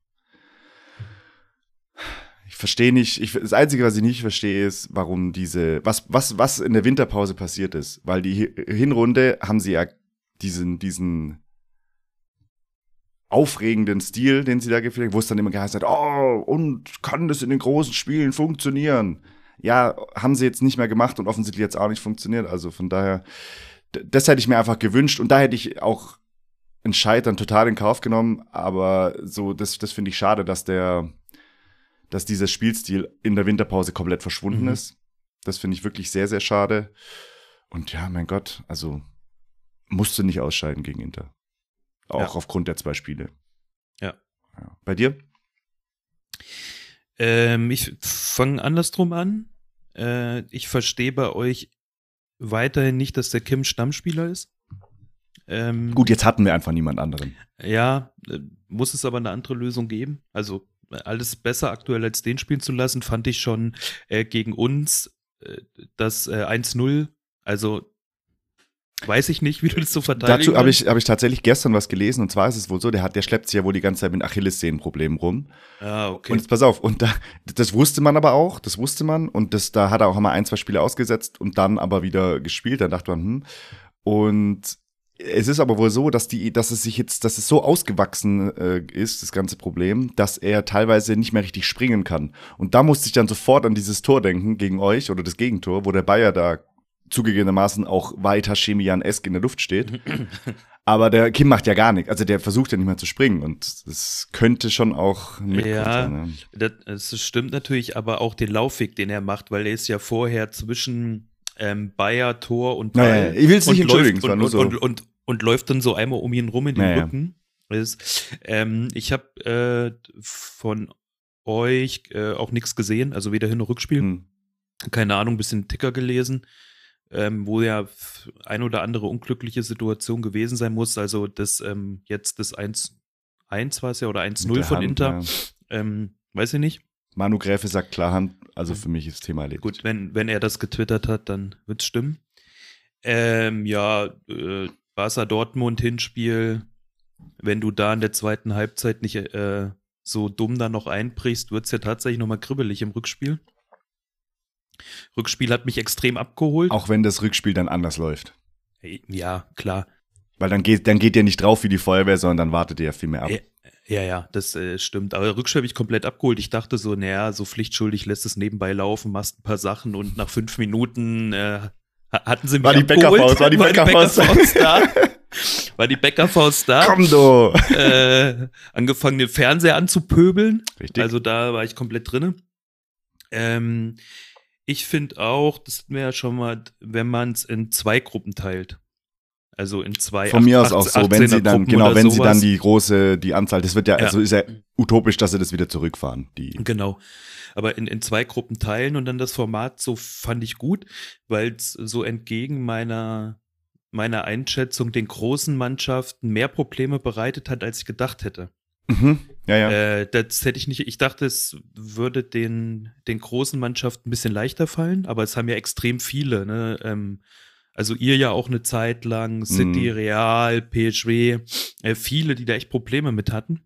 ich verstehe nicht, das Einzige, was ich nicht verstehe, ist, warum was in der Winterpause passiert ist. Weil die Hinrunde haben sie ja diesen aufregenden Stil, den sie da gepflegt, wo es dann immer geheißen hat, und kann das in den großen Spielen funktionieren? Ja, haben sie jetzt nicht mehr gemacht und offensichtlich jetzt auch nicht funktioniert. Also von daher, das hätte ich mir einfach gewünscht und da hätte ich auch ein Scheitern total in Kauf genommen. Aber so, das finde ich schade, dass dieser Spielstil in der Winterpause komplett verschwunden ist. Das finde ich wirklich sehr, sehr schade. Und ja, mein Gott, also musste nicht ausscheiden gegen Inter. Auch aufgrund der 2 Spiele. Ja. Bei dir? Ich fange andersrum an. Ich verstehe bei euch weiterhin nicht, dass der Kim Stammspieler ist. Gut, jetzt hatten wir einfach niemand anderen. Ja, muss es aber eine andere Lösung geben. Also alles besser aktuell als den spielen zu lassen, fand ich schon gegen uns das 1-0. Also weiß ich nicht, wie du das so verteidigen kannst. Dazu habe ich tatsächlich gestern was gelesen und zwar ist es wohl so, der schleppt sich ja wohl die ganze Zeit mit Achillessehnenproblemen rum. Ah, okay. Und jetzt pass auf, und das wusste man aber auch, und da hat er auch mal 1, 2 Spiele ausgesetzt und dann aber wieder gespielt, dann dachte man, und es ist aber wohl so, dass es so ausgewachsen ist, das ganze Problem, dass er teilweise nicht mehr richtig springen kann. Und da musste ich dann sofort an dieses Tor denken gegen euch oder das Gegentor, wo der Bayer da zugegebenermaßen auch weiter Chemian-esk in der Luft steht. Aber der Kim macht ja gar nichts. Also der versucht ja nicht mehr zu springen. Und das könnte schon auch ein Mitgrund sein. Ja, das stimmt natürlich, aber auch den Laufweg, den er macht, weil er ist ja vorher zwischen Bayer, Tor und Ball. Naja, ich will es nicht entschuldigen. Und läuft dann so einmal um ihn rum in den Rücken. Ich habe von euch auch nichts gesehen, also weder Hin- noch Rückspiel. Keine Ahnung, bisschen Ticker gelesen. Wo ja ein oder andere unglückliche Situation gewesen sein muss. Also das jetzt das 1-1 war es ja oder 1-0 von Inter. Ja. Weiß ich nicht. Manu Gräfe sagt klar Hand, also für mich ist das Thema erledigt. Gut, wenn er das getwittert hat, dann wird's stimmen. Barca Dortmund Hinspiel, wenn du da in der zweiten Halbzeit nicht so dumm da noch einbrichst, wird's ja tatsächlich nochmal kribbelig im Rückspiel. Rückspiel hat mich extrem abgeholt. Auch wenn das Rückspiel dann anders läuft. Ja, klar. Weil dann geht der nicht drauf wie die Feuerwehr, sondern dann wartet der viel mehr ab. Ja, das stimmt. Aber Rückspiel habe ich komplett abgeholt. Ich dachte so, so pflichtschuldig lässt es nebenbei laufen, machst ein paar Sachen und nach 5 Minuten hatten sie mich abgeholt. War die Bäckerfaust da. war die Bäckerfaust da. Komm du! Angefangen, den Fernseher anzupöbeln. Richtig. Also da war ich komplett drinne. Ich finde auch, das hatten wir ja schon mal, wenn man es in 2 Gruppen teilt. Also in 2. Von mir aus auch so, wenn sie dann, Gruppen wenn sowas. sie dann die Anzahl, das wird ja, also ist ja utopisch, dass sie das wieder zurückfahren. Genau. Aber in 2 Gruppen teilen und dann das Format, so fand ich gut, weil es so entgegen meiner Einschätzung den großen Mannschaften mehr Probleme bereitet hat, als ich gedacht hätte. Mhm. Ja. Das hätte ich nicht, ich dachte, es würde den großen Mannschaften ein bisschen leichter fallen, aber es haben ja extrem viele, ne? Also ihr ja auch eine Zeit lang, City, Real, PSG, viele, die da echt Probleme mit hatten.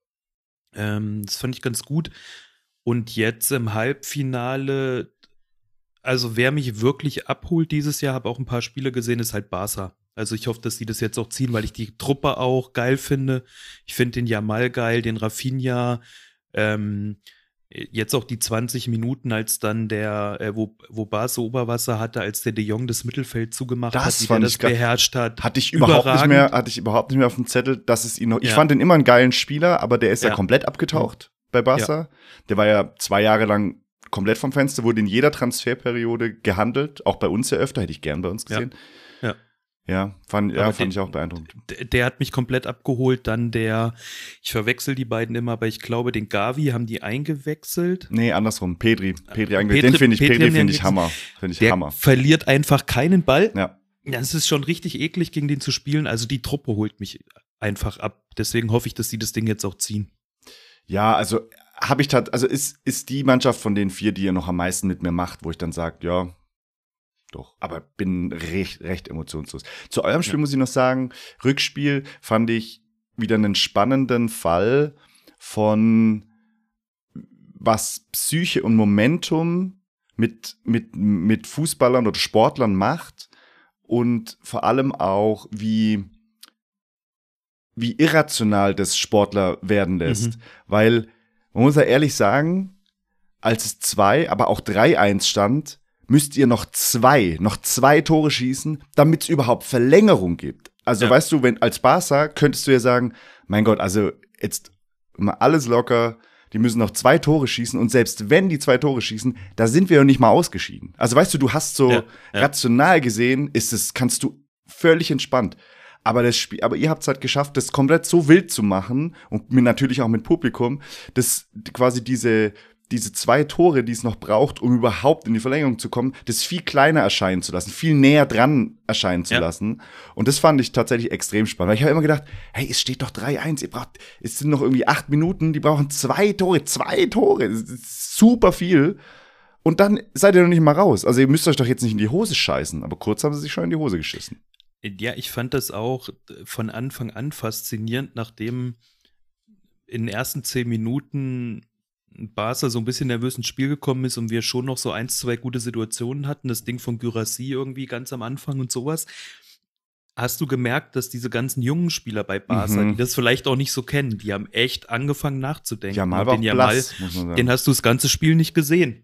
Das fand ich ganz gut. Und jetzt im Halbfinale, also wer mich wirklich abholt dieses Jahr, habe auch ein paar Spiele gesehen, ist halt Barca. Also ich hoffe, dass die das jetzt auch ziehen, weil ich die Truppe auch geil finde. Ich finde den Yamal geil, den Rafinha, jetzt auch die 20 Minuten, als dann wo Barca Oberwasser hatte, als der De Jong das Mittelfeld zugemacht hat, wie der das beherrscht hat. Hatte ich überhaupt nicht mehr auf dem Zettel, dass es ihn noch, ich fand ihn immer einen geilen Spieler, aber der ist ja komplett abgetaucht bei Barca. Ja. Der war ja 2 Jahre lang komplett vom Fenster, wurde in jeder Transferperiode gehandelt, auch bei uns ja öfter, hätte ich gern bei uns gesehen. Ja, fand ich auch beeindruckend. Der hat mich komplett abgeholt. Dann ich verwechsel die beiden immer, aber ich glaube, den Gavi haben die eingewechselt. Nee, andersrum. Pedri eingewechselt. Pedri finde ich Hammer. Der verliert einfach keinen Ball. Ja. Das ist schon richtig eklig, gegen den zu spielen. Also die Truppe holt mich einfach ab. Deswegen hoffe ich, dass sie das Ding jetzt auch ziehen. Ja, also ist die Mannschaft von den 4, die ihr noch am meisten mit mir macht, wo ich dann sage, ja, doch, aber bin recht emotionslos. Zu eurem Spiel muss ich noch sagen, Rückspiel fand ich wieder einen spannenden Fall von was Psyche und Momentum mit Fußballern oder Sportlern macht und vor allem auch wie irrational das Sportler werden lässt. Weil, man muss ja ehrlich sagen, als es 2, aber auch 3-1 stand, müsst ihr noch zwei Tore schießen, damit es überhaupt Verlängerung gibt. Also weißt du, als Barca könntest du ja sagen, mein Gott, also jetzt mal alles locker, die müssen noch 2 Tore schießen und selbst wenn die 2 Tore schießen, da sind wir ja nicht mal ausgeschieden. Also weißt du, du hast so rational gesehen, kannst du völlig entspannt. Aber ihr habt es halt geschafft, das komplett so wild zu machen und natürlich auch mit Publikum, dass quasi diese 2 Tore, die es noch braucht, um überhaupt in die Verlängerung zu kommen, das viel kleiner erscheinen zu lassen, viel näher dran erscheinen zu lassen. Und das fand ich tatsächlich extrem spannend. Weil ich habe immer gedacht, hey, es steht doch 3-1, es sind noch irgendwie 8 Minuten, die brauchen 2 Tore, 2 Tore, das ist super viel. Und dann seid ihr noch nicht mal raus. Also ihr müsst euch doch jetzt nicht in die Hose scheißen, aber kurz haben sie sich schon in die Hose geschissen. Ja, ich fand das auch von Anfang an faszinierend, nachdem in den ersten 10 Minuten Barca so ein bisschen nervös ins Spiel gekommen ist und wir schon noch so 1, 2 gute Situationen hatten, das Ding von Guirassy irgendwie ganz am Anfang und sowas, hast du gemerkt, dass diese ganzen jungen Spieler bei Barca, die das vielleicht auch nicht so kennen, die haben echt angefangen nachzudenken. Jamal war auch blass, muss man sagen. Den hast du das ganze Spiel nicht gesehen.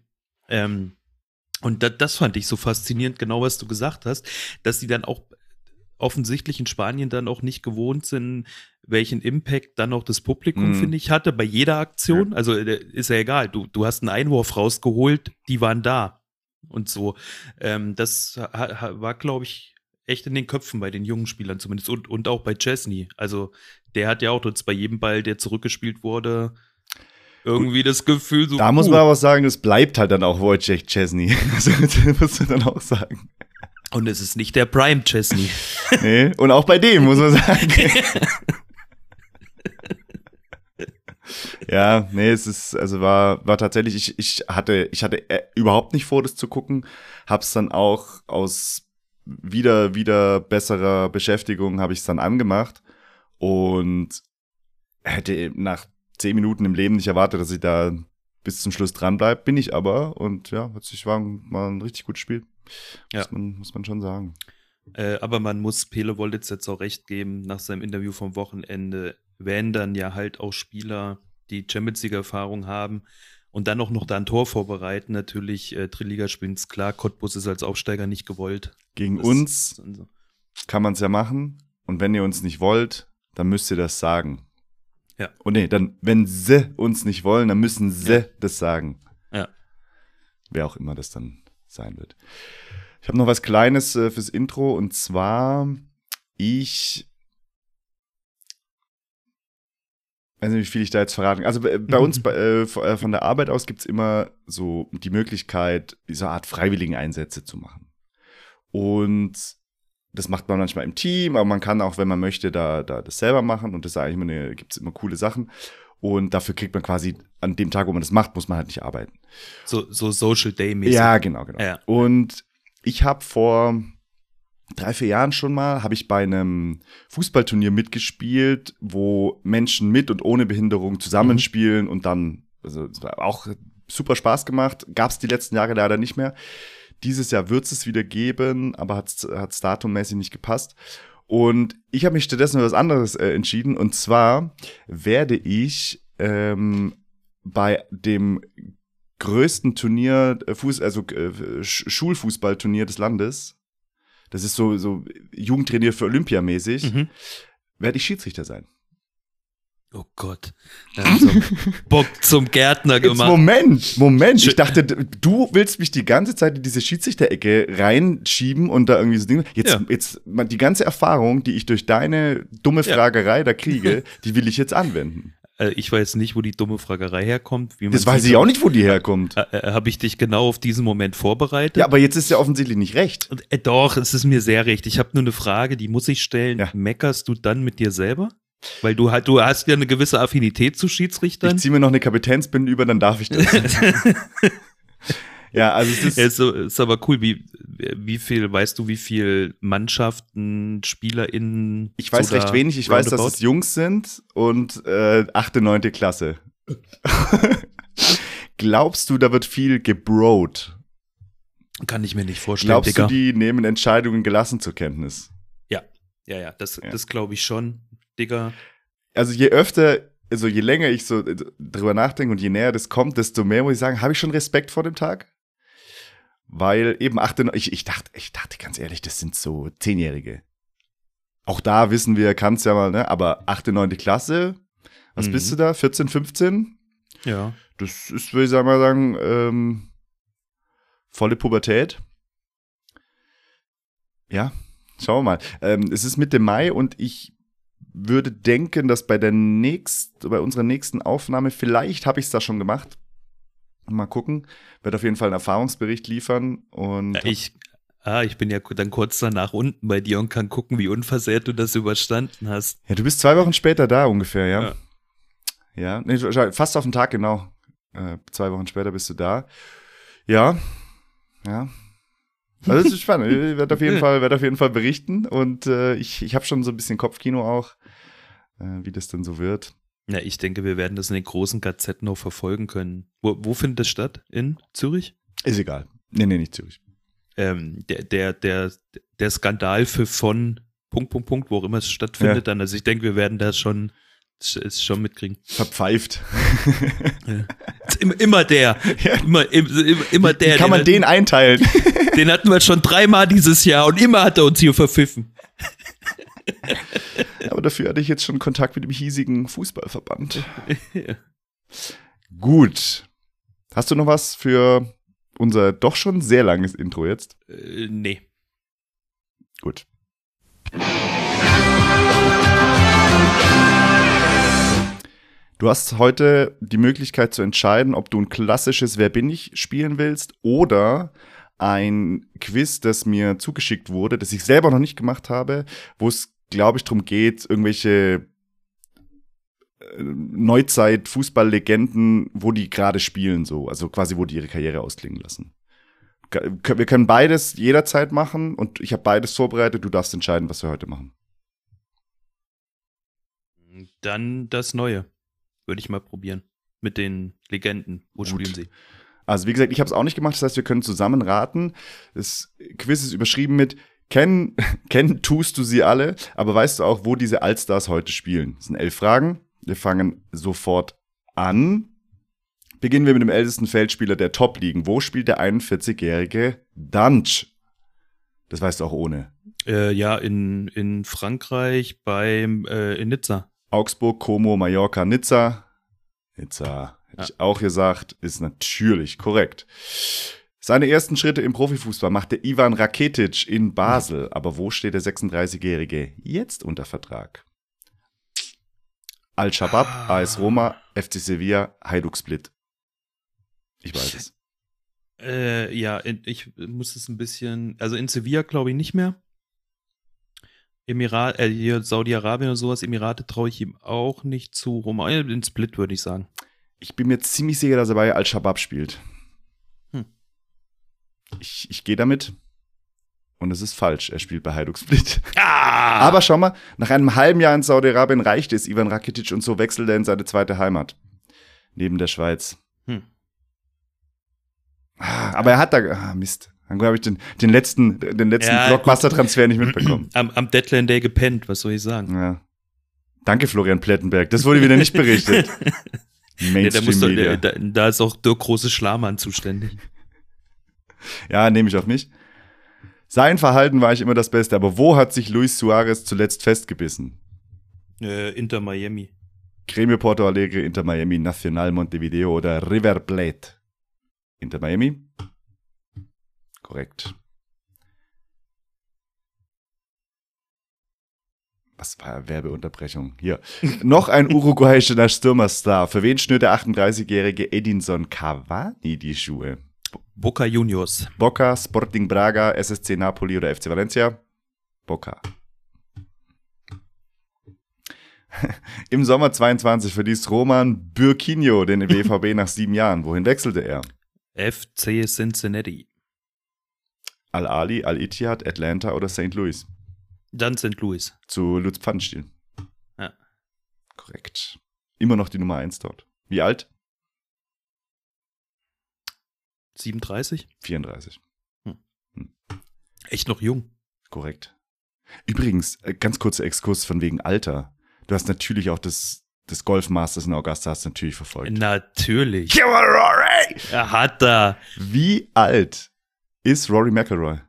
Und das fand ich so faszinierend, genau was du gesagt hast, dass die dann auch offensichtlich in Spanien dann auch nicht gewohnt sind, welchen Impact dann auch das Publikum, finde ich, hatte bei jeder Aktion. Ja. Also ist ja egal, du hast einen Einwurf rausgeholt, die waren da und so. Das war, glaube ich, echt in den Köpfen bei den jungen Spielern zumindest und auch bei Chesney. Also der hat ja auch jetzt bei jedem Ball, der zurückgespielt wurde, irgendwie das Gefühl so. Da muss man aber sagen, das bleibt halt dann auch Wojciech Szczesny. Also das musst du dann auch sagen. Und es ist nicht der Prime Chesney. Nee, und auch bei dem, muss man sagen. Ja, nee, war tatsächlich, ich hatte überhaupt nicht vor, das zu gucken. Hab's dann auch aus wieder besserer Beschäftigung habe ich es dann angemacht und hätte nach 10 Minuten im Leben nicht erwartet, dass ich da bis zum Schluss dran bleibe. Bin ich aber und ja, war ein richtig gutes Spiel. Ja. Muss man schon sagen. Aber man muss Pele Wollitz jetzt auch recht geben, nach seinem Interview vom Wochenende, wenn dann ja halt auch Spieler, die Champions League-Erfahrung haben und dann auch noch da ein Tor vorbereiten, natürlich Drittliga spielen, ist klar, Cottbus ist als Aufsteiger nicht gewollt. Gegen uns kann man es ja machen. und wenn ihr uns nicht wollt, dann müsst ihr das sagen. Ja. Und nee, dann, wenn sie uns nicht wollen, dann müssen sie das sagen. Ja. Wer auch immer das dann sein wird. Ich habe noch was Kleines fürs Intro, und zwar, ich weiß nicht, wie viel ich da jetzt verraten kann. Also bei uns von der Arbeit aus gibt es immer so die Möglichkeit, diese Art Freiwilligeneinsätze zu machen. Und das macht man manchmal im Team, aber man kann auch, wenn man möchte, da das selber machen. Und das ist eigentlich gibt es immer coole Sachen. Und dafür kriegt man quasi an dem Tag, wo man das macht, muss man halt nicht arbeiten. So Social Day-mäßig. Ja, genau. Ja. Und ich habe vor 3-4 Jahren schon mal, habe ich bei einem Fußballturnier mitgespielt, wo Menschen mit und ohne Behinderung zusammenspielen und dann, also es war auch super Spaß gemacht, gab es die letzten Jahre leider nicht mehr. Dieses Jahr wird es wieder geben, aber hat's datummäßig nicht gepasst. Und ich habe mich stattdessen für was anderes entschieden, und zwar werde ich bei dem größten Turnier, Schulfußballturnier des Landes, das ist so Jugendtrainier für Olympiamäßig, werde ich Schiedsrichter sein. Oh Gott. So Bock zum Gärtner gemacht. Moment. Ich dachte, du willst mich die ganze Zeit in diese Schiedsrichterecke reinschieben und da irgendwie so Dinge. Jetzt die ganze Erfahrung, die ich durch deine dumme Fragerei da kriege, die will ich jetzt anwenden. Ich weiß nicht, wo die dumme Fragerei herkommt. Das weiß ich auch nicht, wo die herkommt. Habe ich dich genau auf diesen Moment vorbereitet? Ja, aber jetzt ist ja offensichtlich nicht recht. Doch, es ist mir sehr recht. Ich habe nur eine Frage, die muss ich stellen. Ja. Meckerst du dann mit dir selber? Weil du hast ja eine gewisse Affinität zu Schiedsrichtern. Ich ziehe mir noch eine Kapitänsbinde über, dann darf ich das. Ja, also es ist aber cool. Wie viel, weißt du, wie viel Mannschaften, SpielerInnen? Ich weiß recht wenig. Ich weiß, dass es Jungs sind und 8., 9. Klasse. Glaubst du, da wird viel gebrot? Kann ich mir nicht vorstellen, Glaubst Digga. du, die nehmen Entscheidungen gelassen zur Kenntnis? Ja, das glaube ich schon, Digga. Also je länger ich so drüber nachdenke und je näher das kommt, desto mehr muss ich sagen, habe ich schon Respekt vor dem Tag. Weil eben ich dachte ganz ehrlich, das sind so 10-Jährige. Auch da wissen wir, kann es ja mal, ne? Aber 8., 9. Klasse, was bist du da? 14, 15? Ja. Das ist, würde ich mal sagen, volle Pubertät. Ja, schauen wir mal. Es ist Mitte Mai und ich würde denken, dass bei unserer nächsten Aufnahme, vielleicht habe ich es da schon gemacht. Mal gucken. Werde auf jeden Fall einen Erfahrungsbericht liefern. Und ich bin ja dann kurz danach unten bei dir und kann gucken, wie unversehrt du das überstanden hast. Ja, du bist 2 Wochen später da ungefähr, ja? Ja, nee, fast auf den Tag genau. 2 Wochen später bist du da. Ja. Also das ist spannend. Ich werde auf jeden Fall berichten, und ich habe schon so ein bisschen Kopfkino auch, wie das denn so wird. Ja, ich denke, wir werden das in den großen Gazetten noch verfolgen können. Wo findet das statt? In Zürich? Ist egal. Nee, nicht Zürich. Der Skandal von ... wo auch immer es stattfindet, dann. Also ich denke, wir werden das schon mitkriegen. Verpfeift. Ja. Immer der. Ja. Immer der. Wie kann man den einteilen? Den hatten wir schon 3-mal dieses Jahr und immer hat er uns hier verpfiffen. Aber dafür hatte ich jetzt schon Kontakt mit dem hiesigen Fußballverband. Ja. Gut. Hast du noch was für unser doch schon sehr langes Intro jetzt? Nee. Gut. Du hast heute die Möglichkeit zu entscheiden, ob du ein klassisches Wer bin ich spielen willst oder ein Quiz, das mir zugeschickt wurde, das ich selber noch nicht gemacht habe, wo es, glaube ich, darum geht, irgendwelche Neuzeit-Fußballlegenden, wo die gerade spielen, so, also quasi, wo die ihre Karriere ausklingen lassen. Wir können beides jederzeit machen und ich habe beides vorbereitet. Du darfst entscheiden, was wir heute machen. Dann das Neue. Würde ich mal probieren. Mit den Legenden. Wo spielen sie? Also wie gesagt, ich habe es auch nicht gemacht. Das heißt, wir können zusammen raten. Das Quiz ist überschrieben mit Kennen tust du sie alle, aber weißt du auch, wo diese Allstars heute spielen? Das sind 11 Fragen. Wir fangen sofort an. Beginnen wir mit dem ältesten Feldspieler der Top-Ligen. Wo spielt der 41-jährige Danch? Das weißt du auch ohne. Ja, in Frankreich in Nizza. Augsburg, Como, Mallorca, Nizza. Nizza, hätte ich auch gesagt, ist natürlich korrekt. Seine ersten Schritte im Profifußball machte Ivan Rakitic in Basel. Aber wo steht der 36-Jährige jetzt unter Vertrag? Al-Shabaab, AS Roma, FC Sevilla, Hajduk Split. Ich weiß es. Ja, ich muss es ein bisschen, also in Sevilla glaube ich nicht mehr. Hier Saudi-Arabien oder sowas, Emirate traue ich ihm auch nicht zu. Roma, in Split würde ich sagen. Ich bin mir ziemlich sicher, dass er bei Al-Shabaab spielt. Ich gehe damit. Und es ist falsch. Er spielt bei Hajduk Split. Aber schau mal, nach einem halben Jahr in Saudi-Arabien reichte es Ivan Rakitic und so wechselte er in seine zweite Heimat. Neben der Schweiz. Aber er hat da, Mist. Dann habe ich den letzten Blockbuster-Transfer nicht mitbekommen. Am Deadline Day gepennt, was soll ich sagen? Ja. Danke, Florian Plettenberg. Das wurde wieder nicht berichtet. Mainstream-Media. Da ist auch Dirk Große-Schlamann zuständig. Ja, nehme ich auf mich. Sein Verhalten war ich immer das Beste, aber wo hat sich Luis Suarez zuletzt festgebissen? Inter Miami. Gremio Porto Alegre, Inter Miami, Nacional Montevideo oder River Plate? Inter Miami? Korrekt. Was war Werbeunterbrechung? Hier. Noch ein uruguayischer Stürmerstar. Für wen schnürt der 38-jährige Edinson Cavani die Schuhe? Boca Juniors. Boca, Sporting Braga, SSC Napoli oder FC Valencia? Boca. Im Sommer 22 verließ Roman Burkinho den BVB nach 7 Jahren. Wohin wechselte er? FC Cincinnati. Al-Ali, Al-Ittihad, Atlanta oder St. Louis? Dann St. Louis. Zu Lutz Pfannenstiel. Ja. Korrekt. Immer noch die Nummer 1 dort. Wie alt? 37? 34. Echt noch jung. Korrekt. Übrigens, ganz kurzer Exkurs von wegen Alter. Du hast natürlich auch das Golf Masters in Augusta hast du natürlich verfolgt. Natürlich. Come on, Rory! Er hat da. Wie alt ist Rory McIlroy?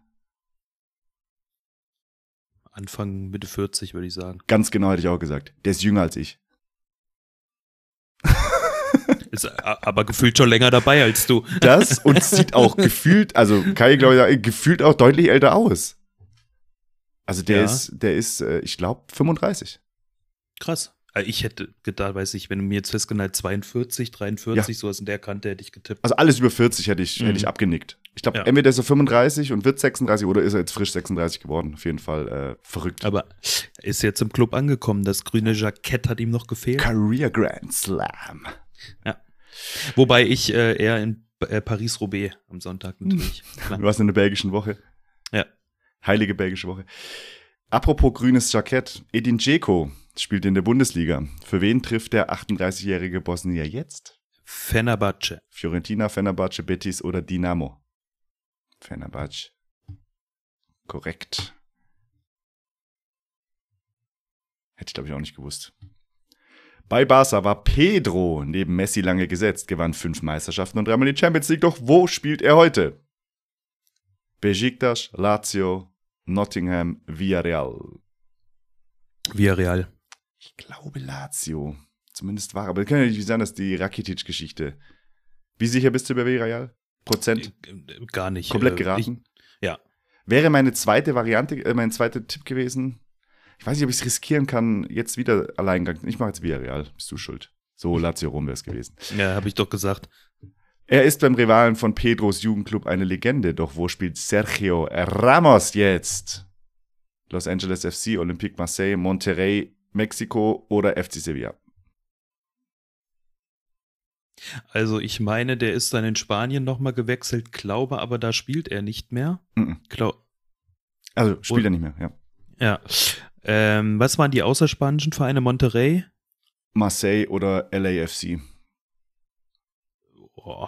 Anfang, Mitte 40, würde ich sagen. Ganz genau hätte ich auch gesagt. Der ist jünger als ich. Ist aber gefühlt schon länger dabei als du. Das und sieht auch gefühlt, also kann ich glaube ich sagen, gefühlt auch deutlich älter aus. Also der ist, ich glaube, 35. Krass. Ich hätte gedacht, weiß ich, wenn du mir jetzt festgenannt 42, 43, sowas in der Kante hätte ich getippt. Also alles über 40 hätte ich abgenickt. Ich glaube, entweder ist er 35 und wird 36 oder ist er jetzt frisch 36 geworden. Auf jeden Fall verrückt. Aber ist jetzt im Club angekommen. Das grüne Jackett hat ihm noch gefehlt. Career Grand Slam. Ja. Wobei ich eher in Paris-Roubaix am Sonntag natürlich. Du warst in der belgischen Woche. Ja. Heilige belgische Woche. Apropos grünes Jackett. Edin Dzeko spielt in der Bundesliga. Für wen trifft der 38-jährige Bosnier jetzt? Fenerbahce. Fiorentina, Fenerbahce, Betis oder Dinamo? Fenerbahce. Korrekt. Hätte ich, glaube ich, auch nicht gewusst. Bei Barca war Pedro neben Messi lange gesetzt, gewann 5 Meisterschaften und 3-mal die Champions League. Doch wo spielt er heute? Besiktas, Lazio, Nottingham, Villarreal. Villarreal. Ich glaube Lazio. Zumindest war. Aber das kann ja nicht sein, dass die Rakitic-Geschichte. Wie sicher bist du bei Villarreal? Prozent? Gar nicht. Komplett geraten? Ja. Wäre meine zweite Variante, mein zweiter Tipp gewesen. Ich weiß nicht, ob ich es riskieren kann, jetzt wieder Alleingang. Ich mache jetzt Villarreal. Bist du schuld. So, Lazio Rom wäre es gewesen. Ja, habe ich doch gesagt. Er ist beim Rivalen von Pedros Jugendclub eine Legende. Doch wo spielt Sergio Ramos jetzt? Los Angeles FC, Olympique Marseille, Monterrey, Mexiko oder FC Sevilla? Also ich meine, der ist dann in Spanien nochmal gewechselt, glaube aber, da spielt er nicht mehr. Also spielt er nicht mehr, ja. Ja. Was waren die außerspanischen Vereine? Monterrey? Marseille oder LAFC? Oh.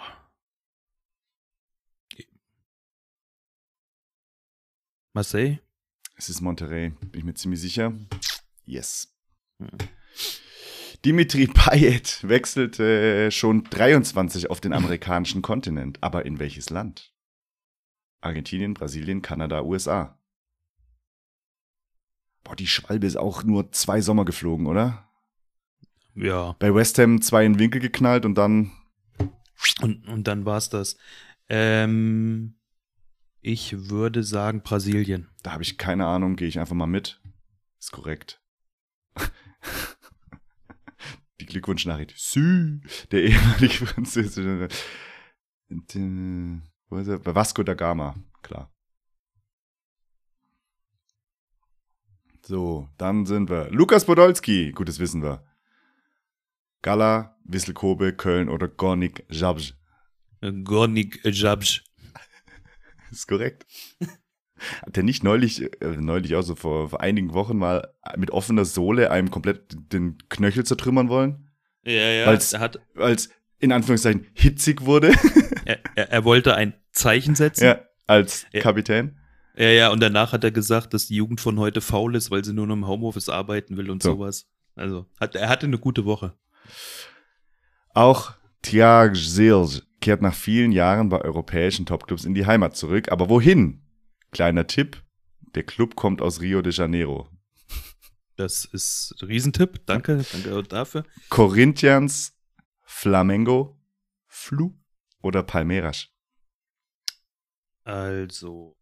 Marseille? Es ist Monterrey, bin ich mir ziemlich sicher. Yes. Dimitri Payet wechselte schon 23 auf den amerikanischen Kontinent. Aber in welches Land? Argentinien, Brasilien, Kanada, USA. Boah, die Schwalbe ist auch nur 2 Sommer geflogen, oder? Ja. Bei West Ham 2 in den Winkel geknallt und dann. Und dann war's das. Ich würde sagen Brasilien. Da habe ich keine Ahnung, gehe ich einfach mal mit. Ist korrekt. Die Glückwunschnachricht. Sü, der ehemalige französische. Wo ist er? Bei Vasco da Gama, klar. So, dann sind wir. Lukas Podolski, gut, das wissen wir. Gala, Vissel Kobe, Köln oder Gornik Zabrze. Gornik Zabrze. Ist korrekt. Hat er nicht neulich auch so vor einigen Wochen mal mit offener Sohle einem komplett den Knöchel zertrümmern wollen? Ja, Als in Anführungszeichen hitzig wurde. Er wollte ein Zeichen setzen. Ja, als Kapitän. Ja, und danach hat er gesagt, dass die Jugend von heute faul ist, weil sie nur noch im Homeoffice arbeiten will und sowas. Also, er hatte eine gute Woche. Auch Thiago Silva kehrt nach vielen Jahren bei europäischen Topclubs in die Heimat zurück. Aber wohin? Kleiner Tipp, der Club kommt aus Rio de Janeiro. Das ist ein Riesentipp, danke dafür. Corinthians, Flamengo, Flu oder Palmeiras? Also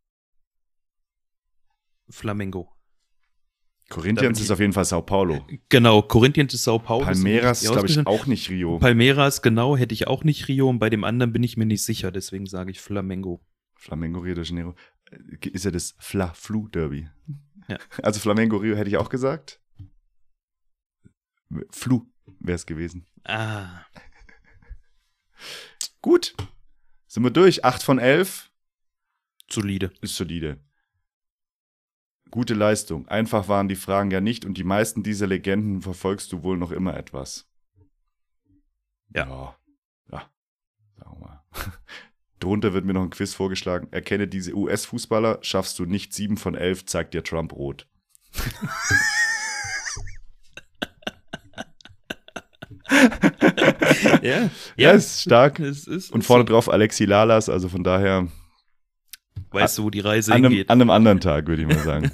Flamengo. Corinthians ist auf jeden Fall Sao Paulo. Genau, Corinthians ist Sao Paulo. Palmeiras ist, glaube ich, auch nicht Rio. Palmeiras, genau, hätte ich auch nicht Rio. Und bei dem anderen bin ich mir nicht sicher, deswegen sage ich Flamengo. Flamengo, Rio de Janeiro. Ist ja das Fla-Flu-Derby. Ja. Also Flamengo, Rio hätte ich auch gesagt. Flu wäre es gewesen. Ah. Gut. Sind wir durch. 8 von 11. Solide. Ist solide. Gute Leistung. Einfach waren die Fragen ja nicht und die meisten dieser Legenden verfolgst du wohl noch immer etwas. Ja. Sagen wir mal. Drunter wird mir noch ein Quiz vorgeschlagen. Erkenne diese US-Fußballer, schaffst du nicht 7 von 11, zeigt dir Trump rot. Ja, ist stark. Und vorne drauf Alexi Lalas, also von daher. Weißt du, wo die Reise hingeht? An einem anderen Tag, würde ich mal sagen.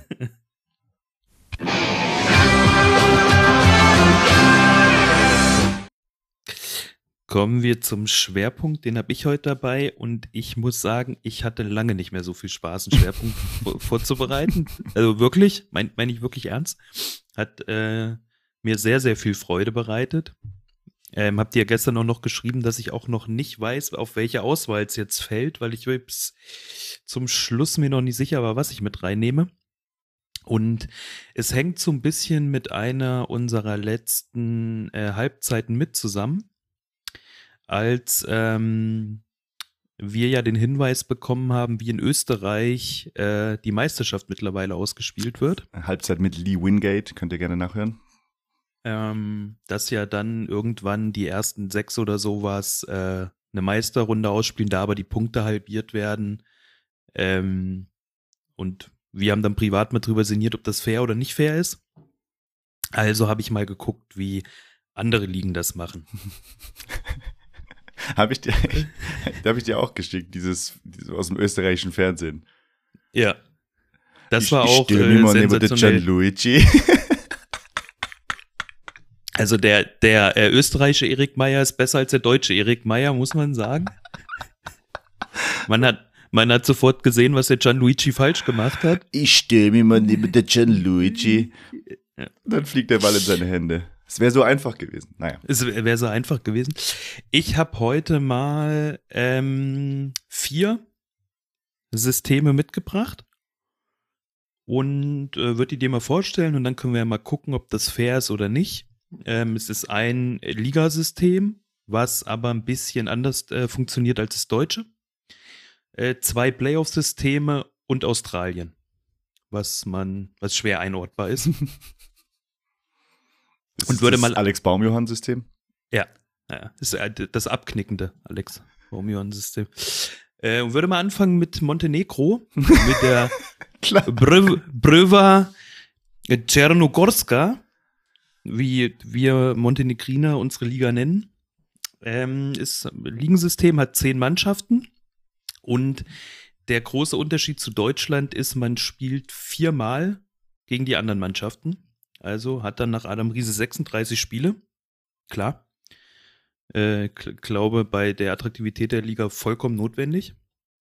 Kommen wir zum Schwerpunkt, den habe ich heute dabei und ich muss sagen, ich hatte lange nicht mehr so viel Spaß, einen Schwerpunkt vorzubereiten. Also wirklich, meine ich wirklich ernst. Hat mir sehr, sehr viel Freude bereitet. Habt ihr gestern auch noch geschrieben, dass ich auch noch nicht weiß, auf welche Auswahl es jetzt fällt, weil ich bis zum Schluss mir noch nicht sicher war, was ich mit reinnehme. Und es hängt so ein bisschen mit einer unserer letzten Halbzeiten mit zusammen, als wir ja den Hinweis bekommen haben, wie in Österreich die Meisterschaft mittlerweile ausgespielt wird. Halbzeit mit Lee Wingate, könnt ihr gerne nachhören. Dass ja dann irgendwann die ersten 6 oder sowas eine Meisterrunde ausspielen, da aber die Punkte halbiert werden. Und wir haben dann privat mit drüber sinniert, ob das fair oder nicht fair ist. Also habe ich mal geguckt, wie andere Ligen das machen. Habe ich dir auch geschickt, dieses aus dem österreichischen Fernsehen. Ja. Das war auch sensationell. Gianluigi. Also der österreichische Erik Meyer ist besser als der deutsche Erik Meyer, muss man sagen. Man hat sofort gesehen, was der Gianluigi falsch gemacht hat. Ich stehe mir mal neben der Gianluigi. Ja. Dann fliegt der Ball in seine Hände. Es wäre so einfach gewesen. Naja. Es wäre so einfach gewesen. Ich habe heute mal 4 Systeme mitgebracht und würde die dir mal vorstellen und dann können wir ja mal gucken, ob das fair ist oder nicht. Es ist ein Ligasystem, was aber ein bisschen anders funktioniert als das deutsche. 2 Playoff-Systeme und Australien, was schwer einordbar ist. Und würde mal Alex Baumjohann-System? Ja, ist das abknickende Alex Baumjohann-System. Und würde mal anfangen mit Montenegro, mit der Brva Černogorska, wie wir Montenegriner unsere Liga nennen. Ligensystem hat 10 Mannschaften und der große Unterschied zu Deutschland ist, man spielt 4-mal gegen die anderen Mannschaften. Also hat dann nach Adam Riese 36 Spiele. Klar. Glaube, bei der Attraktivität der Liga vollkommen notwendig.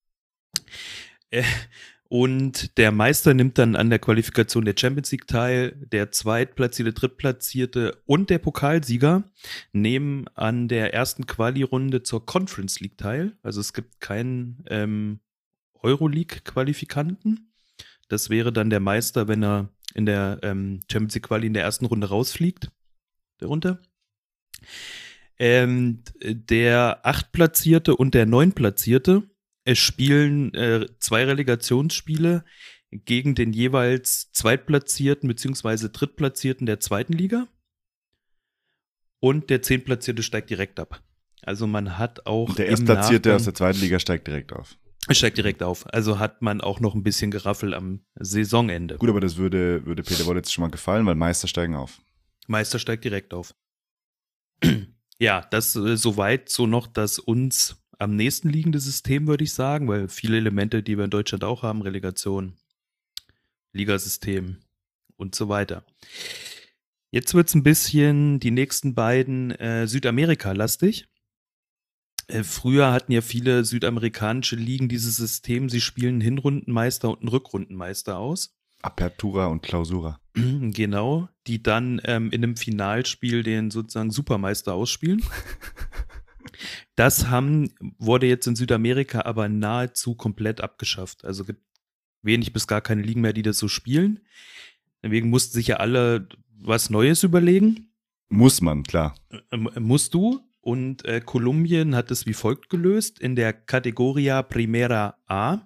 Und der Meister nimmt dann an der Qualifikation der Champions League teil. Der Zweitplatzierte, Drittplatzierte und der Pokalsieger nehmen an der ersten Quali-Runde zur Conference League teil. Also es gibt keinen Euroleague-Qualifikanten. Das wäre dann der Meister, wenn er in der Champions League Quali in der ersten Runde rausfliegt. Darunter. Der Achtplatzierte und der Neuntplatzierte spielen 2 Relegationsspiele gegen den jeweils Zweitplatzierten bzw. Drittplatzierten der zweiten Liga. Und der Zehntplatzierte steigt direkt ab. Also man hat auch. Und der Erstplatzierte aus der zweiten Liga steigt direkt auf. Steigt direkt auf. Also hat man auch noch ein bisschen Geraffel am Saisonende. Gut, aber das würde Peter Woll jetzt schon mal gefallen, weil Meister steigen auf. Meister steigt direkt auf. Ja, das soweit so noch das uns am nächsten liegende System, würde ich sagen, weil viele Elemente, die wir in Deutschland auch haben, Relegation, Ligasystem und so weiter. Jetzt wird es ein bisschen die nächsten beiden Südamerika-lastig. Früher hatten ja viele südamerikanische Ligen dieses System, sie spielen einen Hinrundenmeister und einen Rückrundenmeister aus. Apertura und Clausura. Genau, die dann in einem Finalspiel den sozusagen Supermeister ausspielen. Das wurde jetzt in Südamerika aber nahezu komplett abgeschafft. Also gibt wenig bis gar keine Ligen mehr, die das so spielen. Deswegen mussten sich ja alle was Neues überlegen. Muss man, klar. Musst du. Und Kolumbien hat es wie folgt gelöst in der Categoria Primera A.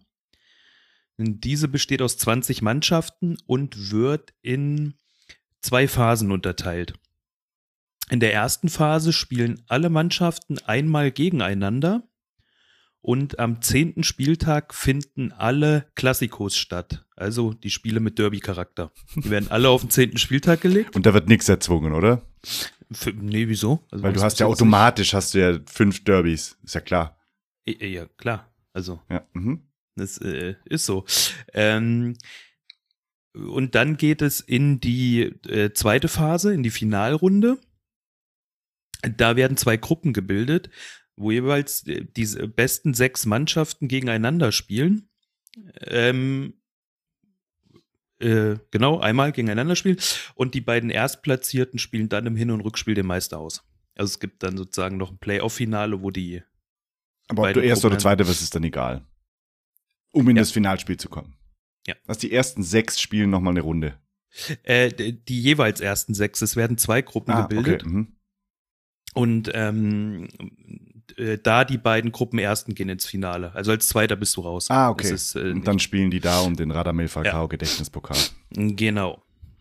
Diese besteht aus 20 Mannschaften und wird in 2 Phasen unterteilt. In der ersten Phase spielen alle Mannschaften einmal gegeneinander und am 10. Spieltag finden alle Klassikos statt. Also die Spiele mit Derby-Charakter. Die werden alle auf den 10. Spieltag gelegt. Und da wird nichts erzwungen, oder? Nee, wieso? Also weil du hast ja automatisch 5 Derbys. Ist ja klar. Ja, klar. Also. Ja. Das ist so. Und dann geht es in die zweite Phase, in die Finalrunde. Da werden 2 Gruppen gebildet, wo jeweils diese besten 6 Mannschaften gegeneinander spielen. Genau, einmal gegeneinander spielen. Und die beiden Erstplatzierten spielen dann im Hin- und Rückspiel den Meister aus. Also es gibt dann sozusagen noch ein Playoff-Finale, wo die. Aber ob du erst oder zweite wirst, ist dann egal. Um in das Finalspiel zu kommen. Ja. Was die ersten 6 spielen nochmal eine Runde. Die jeweils ersten 6. Es werden 2 Gruppen gebildet. Okay. Und da die beiden Gruppen Ersten gehen ins Finale. Also als Zweiter bist du raus. Okay. Und dann spielen die da um den Radamel Falcao Gedächtnispokal. Genau.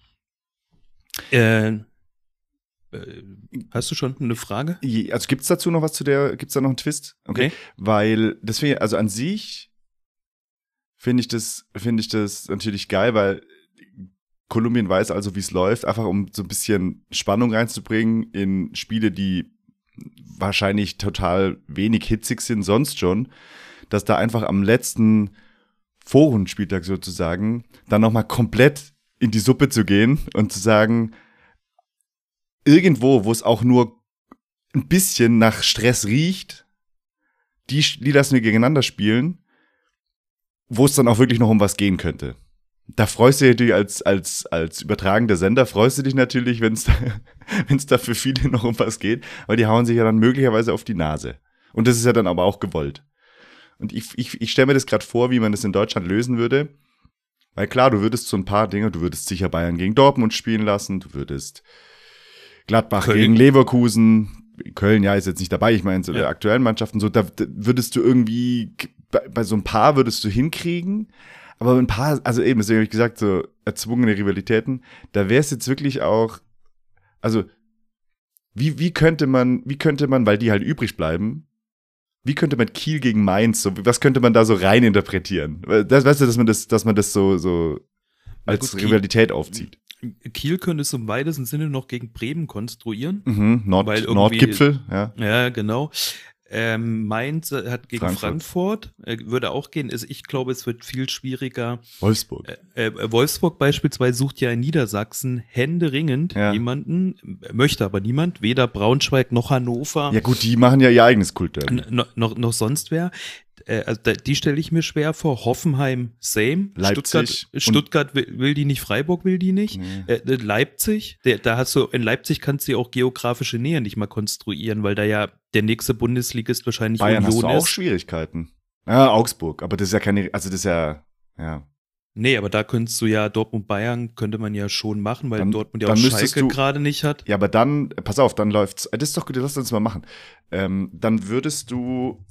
Hast du schon eine Frage? Also gibt's dazu noch was gibt's da noch einen Twist? Okay. Weil deswegen, also an sich finde ich das natürlich geil, weil Kolumbien weiß also, wie es läuft, einfach um so ein bisschen Spannung reinzubringen in Spiele, die wahrscheinlich total wenig hitzig sind, sonst schon, dass da einfach am letzten Vorrundenspieltag sozusagen dann nochmal komplett in die Suppe zu gehen und zu sagen, irgendwo, wo es auch nur ein bisschen nach Stress riecht, die lassen wir gegeneinander spielen, wo es dann auch wirklich noch um was gehen könnte. Da freust du dich natürlich als übertragender Sender, freust du dich natürlich, wenn es da für viele noch um was geht, weil die hauen sich ja dann möglicherweise auf die Nase. Und das ist ja dann aber auch gewollt. Und ich stelle mir das gerade vor, wie man das in Deutschland lösen würde. Weil klar, du würdest so ein paar Dinge, du würdest sicher Bayern gegen Dortmund spielen lassen, du würdest Gladbach gegen Leverkusen, Köln, ja, ist jetzt nicht dabei, ich meine, so der aktuellen Mannschaften, so, da würdest du irgendwie, bei so ein paar würdest du hinkriegen, aber ein paar, also eben, deswegen habe ich gesagt, so erzwungene Rivalitäten, da wäre es jetzt wirklich auch, also, wie könnte man, weil die halt übrig bleiben, wie könnte man Kiel gegen Mainz, so, was könnte man da so rein interpretieren? Das, weißt du, dass man das so als Rivalität aufzieht. Kiel könnte es im weitesten Sinne noch gegen Bremen konstruieren. Nordgipfel, ja. Ja, genau. Mainz hat gegen Frankfurt würde auch gehen. Ich glaube, es wird viel schwieriger. Wolfsburg. Wolfsburg beispielsweise sucht ja in Niedersachsen händeringend jemanden, möchte aber niemand, weder Braunschweig noch Hannover. Ja gut, die machen ja ihr eigenes Kultderby. Noch sonst wer. Also die stelle ich mir schwer vor. Hoffenheim, same. Leipzig. Stuttgart will die nicht, Freiburg will die nicht. Nee. Leipzig, da hast du, in Leipzig kannst du ja auch geografische Nähe nicht mal konstruieren, weil da ja der nächste Bundesligist wahrscheinlich Bayern Union hast du auch Schwierigkeiten. Ja, Augsburg, aber das ist ja keine, also das ist ja. Nee, aber da könntest du ja Dortmund-Bayern könnte man ja schon machen, weil Dortmund ja auch Schalke gerade nicht hat. Ja, aber dann, pass auf, dann läuft's. Das ist doch gut, lass uns mal machen. Dann würdest du,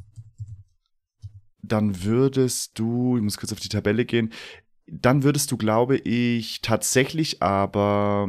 ich muss kurz auf die Tabelle gehen, dann würdest du, glaube ich, tatsächlich aber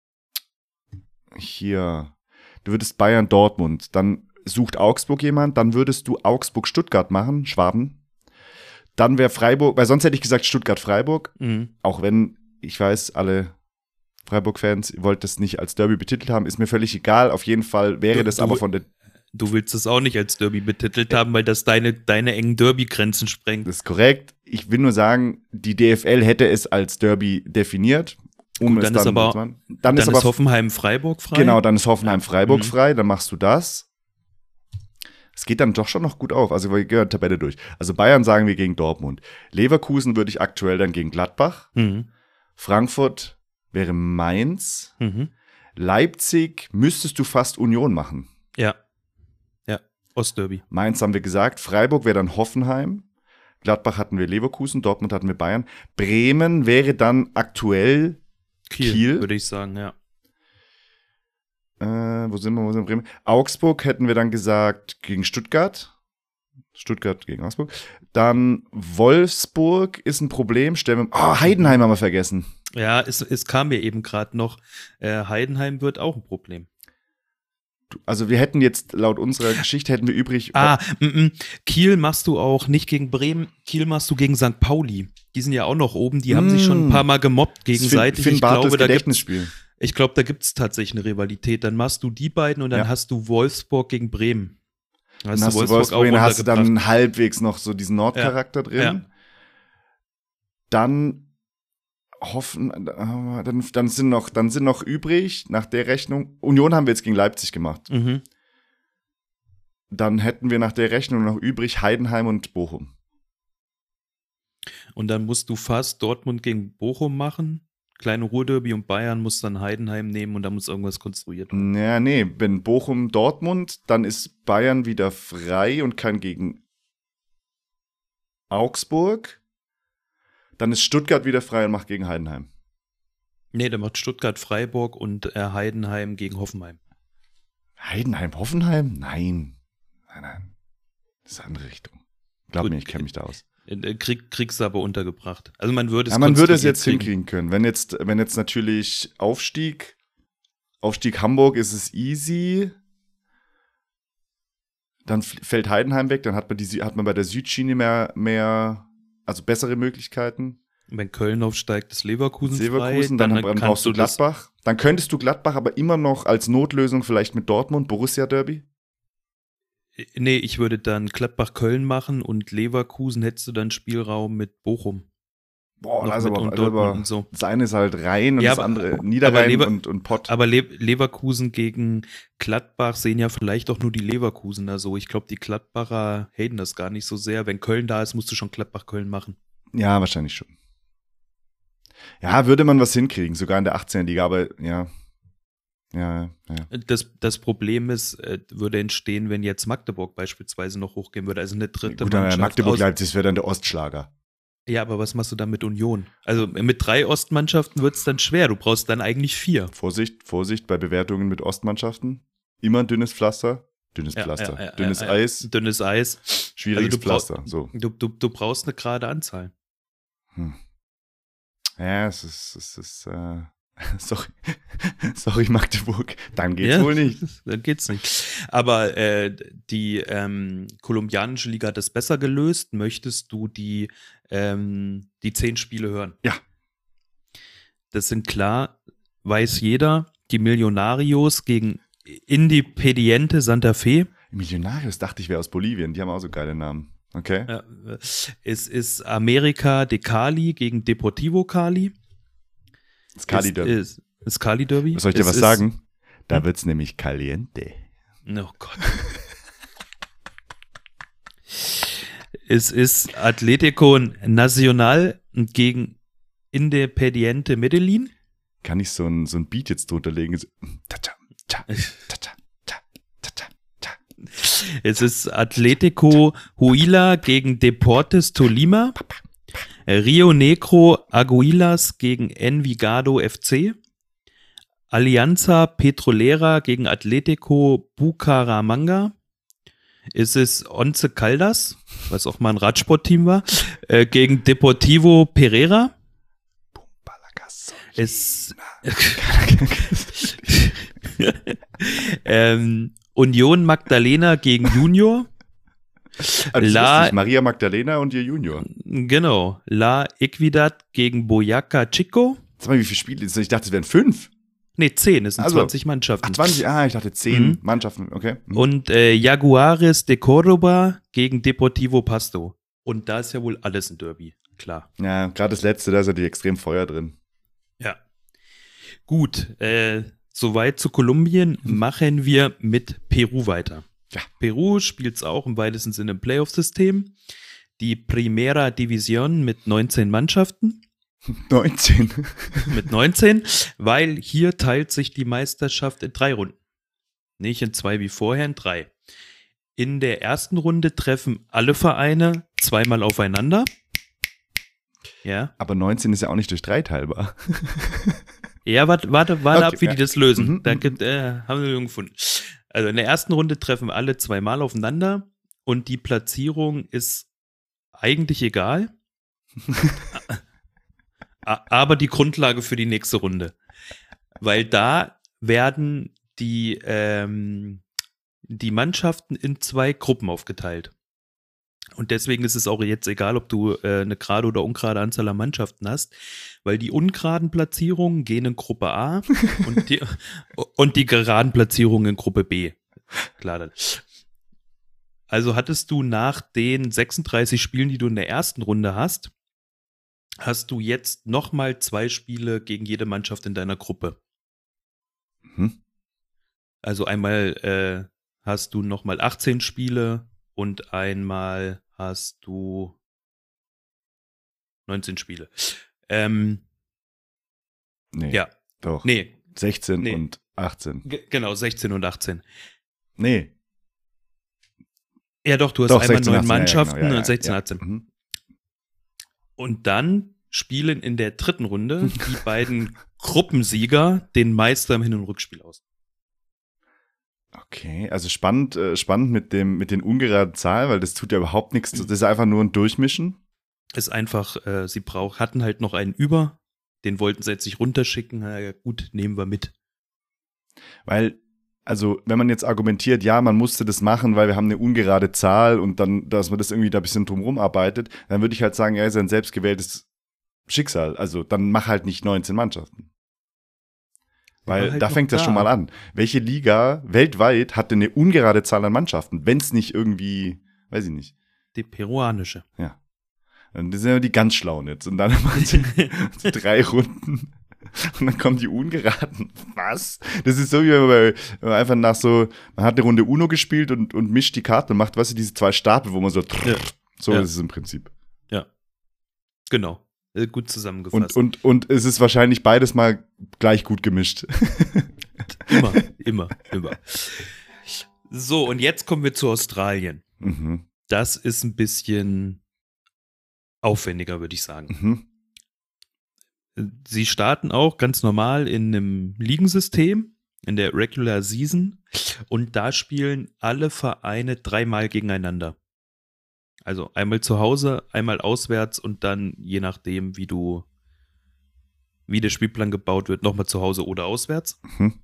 hier, du würdest Bayern-Dortmund, dann sucht Augsburg jemand, dann würdest du Augsburg-Stuttgart machen, Schwaben. Dann wäre Freiburg, weil sonst hätte ich gesagt Stuttgart-Freiburg, auch wenn, ich weiß, alle Freiburg-Fans wollt das nicht als Derby betitelt haben, ist mir völlig egal, auf jeden Fall wäre das aber von der. Du willst es auch nicht als Derby betitelt haben, weil das deine engen Derby-Grenzen sprengt. Das ist korrekt. Ich will nur sagen, die DFL hätte es als Derby definiert. Dann ist Hoffenheim-Freiburg frei. Genau, dann ist Hoffenheim-Freiburg frei, dann machst du das. Es geht dann doch schon noch gut auf. Also wir gehen die Tabelle durch. Also Bayern sagen wir gegen Dortmund. Leverkusen würde ich aktuell dann gegen Gladbach. Frankfurt wäre Mainz. Leipzig müsstest du fast Union machen. Ja. Ostderby. Mainz haben wir gesagt. Freiburg wäre dann Hoffenheim. Gladbach hatten wir Leverkusen. Dortmund hatten wir Bayern. Bremen wäre dann aktuell Kiel. Würde ich sagen, ja. Wo sind wir? Bremen. Augsburg hätten wir dann gesagt gegen Stuttgart. Stuttgart gegen Augsburg. Dann Wolfsburg ist ein Problem. Heidenheim haben wir vergessen. Ja, es kam mir eben gerade noch. Heidenheim wird auch ein Problem. Also wir hätten jetzt, laut unserer Geschichte, hätten wir übrig. Kiel machst du auch nicht gegen Bremen, Kiel machst du gegen St. Pauli. Die sind ja auch noch oben, die haben sich schon ein paar Mal gemobbt gegenseitig. Ich glaube, da gibt's tatsächlich eine Rivalität. Dann machst du die beiden und dann hast du Wolfsburg gegen Bremen. Dann hast du Wolfsburg, hast du dann halbwegs noch so diesen Nordcharakter drin. Ja. Dann dann sind noch übrig, nach der Rechnung, Union haben wir jetzt gegen Leipzig gemacht. Dann hätten wir nach der Rechnung noch übrig Heidenheim und Bochum. Und dann musst du fast Dortmund gegen Bochum machen, kleine Ruhrderby, und Bayern muss dann Heidenheim nehmen und da muss irgendwas konstruiert werden. Ja, nee, wenn Bochum Dortmund, dann ist Bayern wieder frei und kann gegen Augsburg. Dann ist Stuttgart wieder frei und macht gegen Heidenheim. Nee, dann macht Stuttgart Freiburg und Heidenheim gegen Hoffenheim. Heidenheim, Hoffenheim? Nein. Das ist eine andere Richtung. Glaub mir, ich kenne mich da aus. Kriegst du aber untergebracht. Also man würde es jetzt hinkriegen können. Wenn jetzt natürlich Aufstieg Hamburg ist es easy. Dann fällt Heidenheim weg, dann hat man bei der Südschiene mehr also bessere Möglichkeiten. Wenn Köln aufsteigt, ist Leverkusen frei. Dann brauchst du Gladbach. Dann könntest du Gladbach aber immer noch als Notlösung vielleicht mit Dortmund, Borussia-Derby? Nee, ich würde dann Gladbach-Köln machen und Leverkusen hättest du dann Spielraum mit Bochum. Boah, das ist aber und so. Das eine ist halt Rhein und das andere Niederrhein und Pott. Aber Leverkusen gegen Gladbach sehen ja vielleicht auch nur die Leverkusener so. Ich glaube, die Gladbacher haten das gar nicht so sehr. Wenn Köln da ist, musst du schon Gladbach-Köln machen. Ja, wahrscheinlich schon. Ja, würde man was hinkriegen, sogar in der 18er Liga, aber ja. Das Problem ist, würde entstehen, wenn jetzt Magdeburg beispielsweise noch hochgehen würde. Also eine dritte Mannschaft. Magdeburg-Leipzig wäre dann der Ostschlager. Ja, aber was machst du dann mit Union? Also mit 3 Ostmannschaften wird es dann schwer. Du brauchst dann eigentlich 4. Vorsicht bei Bewertungen mit Ostmannschaften. Immer ein dünnes Pflaster. Dünnes Eis. Dünnes Eis. Schwieriges Pflaster. So. Du brauchst eine gerade Anzahl. Ja, es ist sorry Magdeburg, dann geht's wohl nicht. Dann geht's nicht. Aber die kolumbianische Liga hat das besser gelöst. Möchtest du die 10 Spiele hören? Ja. Das sind klar, weiß jeder, die Millonarios gegen Independiente Santa Fe. Millonarios dachte ich wäre aus Bolivien. Die haben auch so geile Namen. Okay. Ja, es ist America de Cali gegen Deportivo Cali. Das Cali Derby. Das Cali Derby. Soll ich dir was sagen? Da wird's nämlich caliente. Oh Gott. Es ist Atlético Nacional gegen Independiente Medellín. Kann ich so ein Beat jetzt drunter legen? Ta-ta, ta, ta-ta, ta, ta-ta, ta. Es ist Atlético Huila gegen Deportes Tolima. Rio Negro Águilas gegen Envigado FC. Alianza Petrolera gegen Atlético Bucaramanga. Es ist Once Caldas, was auch mal ein Radsportteam war, gegen Deportivo Pereira. Es Unión Magdalena gegen Junior. Also Maria Magdalena und ihr Junior. Genau. La Equidad gegen Boyacá Chico. Sag mal, wie viele Spiele? Ich dachte, es wären 5. Nee, 10, es sind 20 Mannschaften. Ach, 20, ich dachte 10 Mannschaften, okay. Und Jaguares de Córdoba gegen Deportivo Pasto. Und da ist ja wohl alles ein Derby, klar. Ja, gerade das letzte, da ist ja die extrem Feuer drin. Ja. Gut, soweit zu Kolumbien. Machen wir mit Peru weiter. Ja. Peru spielt es auch im weitesten Sinne im Playoff-System. Die Primera División mit 19 Mannschaften. 19. Mit 19, weil hier teilt sich die Meisterschaft in 3 Runden. Nicht in 2 wie vorher, in 3. In der ersten Runde treffen alle Vereine zweimal aufeinander. Ja. Aber 19 ist ja auch nicht durch 3 teilbar. Ja, warte okay, ab, wie die das lösen. Mhm, Da haben wir gefunden. Also in der ersten Runde treffen alle zweimal aufeinander und die Platzierung ist eigentlich egal. Aber die Grundlage für die nächste Runde. Weil da werden die Mannschaften in 2 Gruppen aufgeteilt. Und deswegen ist es auch jetzt egal, ob du eine gerade oder ungerade Anzahl an Mannschaften hast, weil die ungeraden Platzierungen gehen in Gruppe A und die geraden Platzierungen in Gruppe B. Klar. Also hattest du nach den 36 Spielen, die du in der ersten Runde hast du jetzt nochmal 2 Spiele gegen jede Mannschaft in deiner Gruppe. Mhm. Also einmal hast du nochmal 18 Spiele und einmal hast du 19 Spiele. Nee. Ja. Doch. Nee. 16 Nee. und 18. Genau, 16 und 18. Nee. Ja doch, du hast Doch, einmal 16, 9 18, Mannschaften ja, genau, und 16, ja. 18. Mhm. Und dann spielen in der dritten Runde die beiden Gruppensieger den Meister im Hin- und Rückspiel aus. Okay, also spannend mit den ungeraden Zahlen, weil das tut ja überhaupt nichts. Das ist einfach nur ein Durchmischen. Ist einfach, sie hatten halt noch einen über, den wollten sie jetzt nicht runterschicken. Na ja, gut, nehmen wir mit. Weil, also wenn man jetzt argumentiert, ja, man musste das machen, weil wir haben eine ungerade Zahl und dann, dass man das irgendwie da ein bisschen drumherum arbeitet, dann würde ich halt sagen, ja, ist ein selbstgewähltes Schicksal. Also dann mach halt nicht 19 Mannschaften. Weil halt da fängt das schon mal an. Welche Liga weltweit hat denn eine ungerade Zahl an Mannschaften? Wenn es nicht irgendwie, weiß ich nicht. Die peruanische. Ja. Und das sind ja die ganz Schlauen jetzt. Und dann machen sie 3 Runden. Und dann kommen die ungeraden. Was? Das ist so, wie wenn man einfach nach so, man hat eine Runde Uno gespielt und mischt die Karten und macht, weißt du, diese 2 Stapel, wo man so, so ist es im Prinzip. Ja. Genau. Gut zusammengefasst. Und es ist wahrscheinlich beides mal gleich gut gemischt. Immer. So, und jetzt kommen wir zu Australien. Mhm. Das ist ein bisschen aufwendiger, würde ich sagen. Mhm. Sie starten auch ganz normal in einem Ligensystem, in der Regular Season. Und da spielen alle Vereine 3-mal gegeneinander. Also einmal zu Hause, einmal auswärts und dann, je nachdem, wie der Spielplan gebaut wird, nochmal zu Hause oder auswärts. Mhm.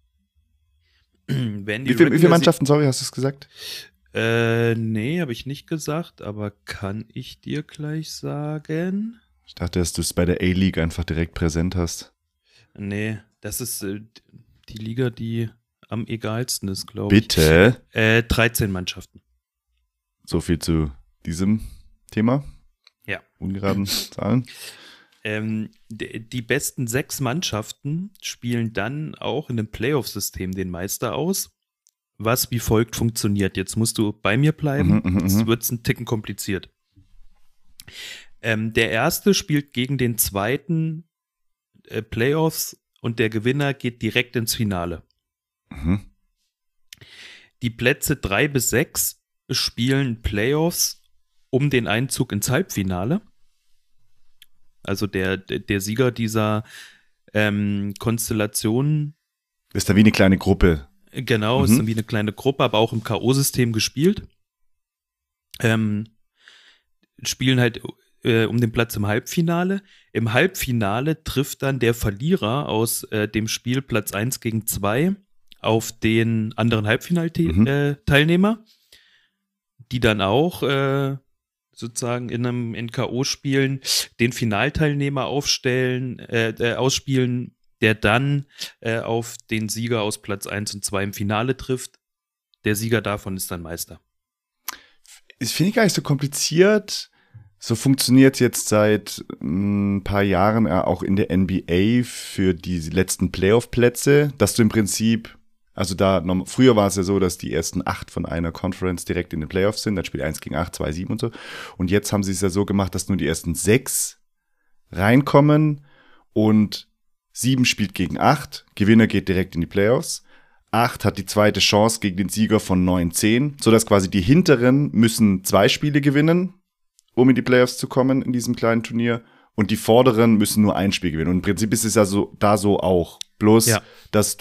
Wie viele Mannschaften, sorry, hast du es gesagt? Nee, habe ich nicht gesagt, aber kann ich dir gleich sagen? Ich dachte, dass du es bei der A-League einfach direkt präsent hast. Nee, das ist die Liga, die am egalsten ist, glaube ich. Bitte? 13 Mannschaften. So viel zu diesem Thema. Ja. Ungeraden Zahlen. Die besten 6 Mannschaften spielen dann auch in einem Playoff-System den Meister aus, was wie folgt funktioniert. Jetzt musst du bei mir bleiben, jetzt wird es ein Ticken kompliziert. Der Erste spielt gegen den Zweiten Playoffs und der Gewinner geht direkt ins Finale. Mhm. Die Plätze 3 bis 6 spielen Playoffs um den Einzug ins Halbfinale. Also der Sieger dieser Konstellation. Ist da wie eine kleine Gruppe. Genau, ist dann wie eine kleine Gruppe, aber auch im K.O.-System gespielt. Spielen halt um den Platz im Halbfinale. Im Halbfinale trifft dann der Verlierer aus dem Spiel Platz 1 gegen 2 auf den anderen Halbfinalteilnehmer, die dann auch sozusagen in K.O.-Spielen den Finalteilnehmer ausspielen, der dann auf den Sieger aus Platz 1 und 2 im Finale trifft. Der Sieger davon ist dann Meister. Das finde ich gar nicht so kompliziert. So funktioniert jetzt seit ein paar Jahren auch in der NBA für die letzten Playoff-Plätze, dass du im Prinzip, also früher war es ja so, dass die ersten 8 von einer Conference direkt in den Playoffs sind, dann spielt 1 gegen 8, 2, 7 und so. Und jetzt haben sie es ja so gemacht, dass nur die ersten 6 reinkommen und 7 spielt gegen 8, Gewinner geht direkt in die Playoffs. 8 hat die zweite Chance gegen den Sieger von 9, 10, sodass quasi die Hinteren müssen 2 Spiele gewinnen, um in die Playoffs zu kommen in diesem kleinen Turnier. Und die Vorderen müssen nur 1 Spiel gewinnen. Und im Prinzip ist es ja so, da so auch. Bloß, dass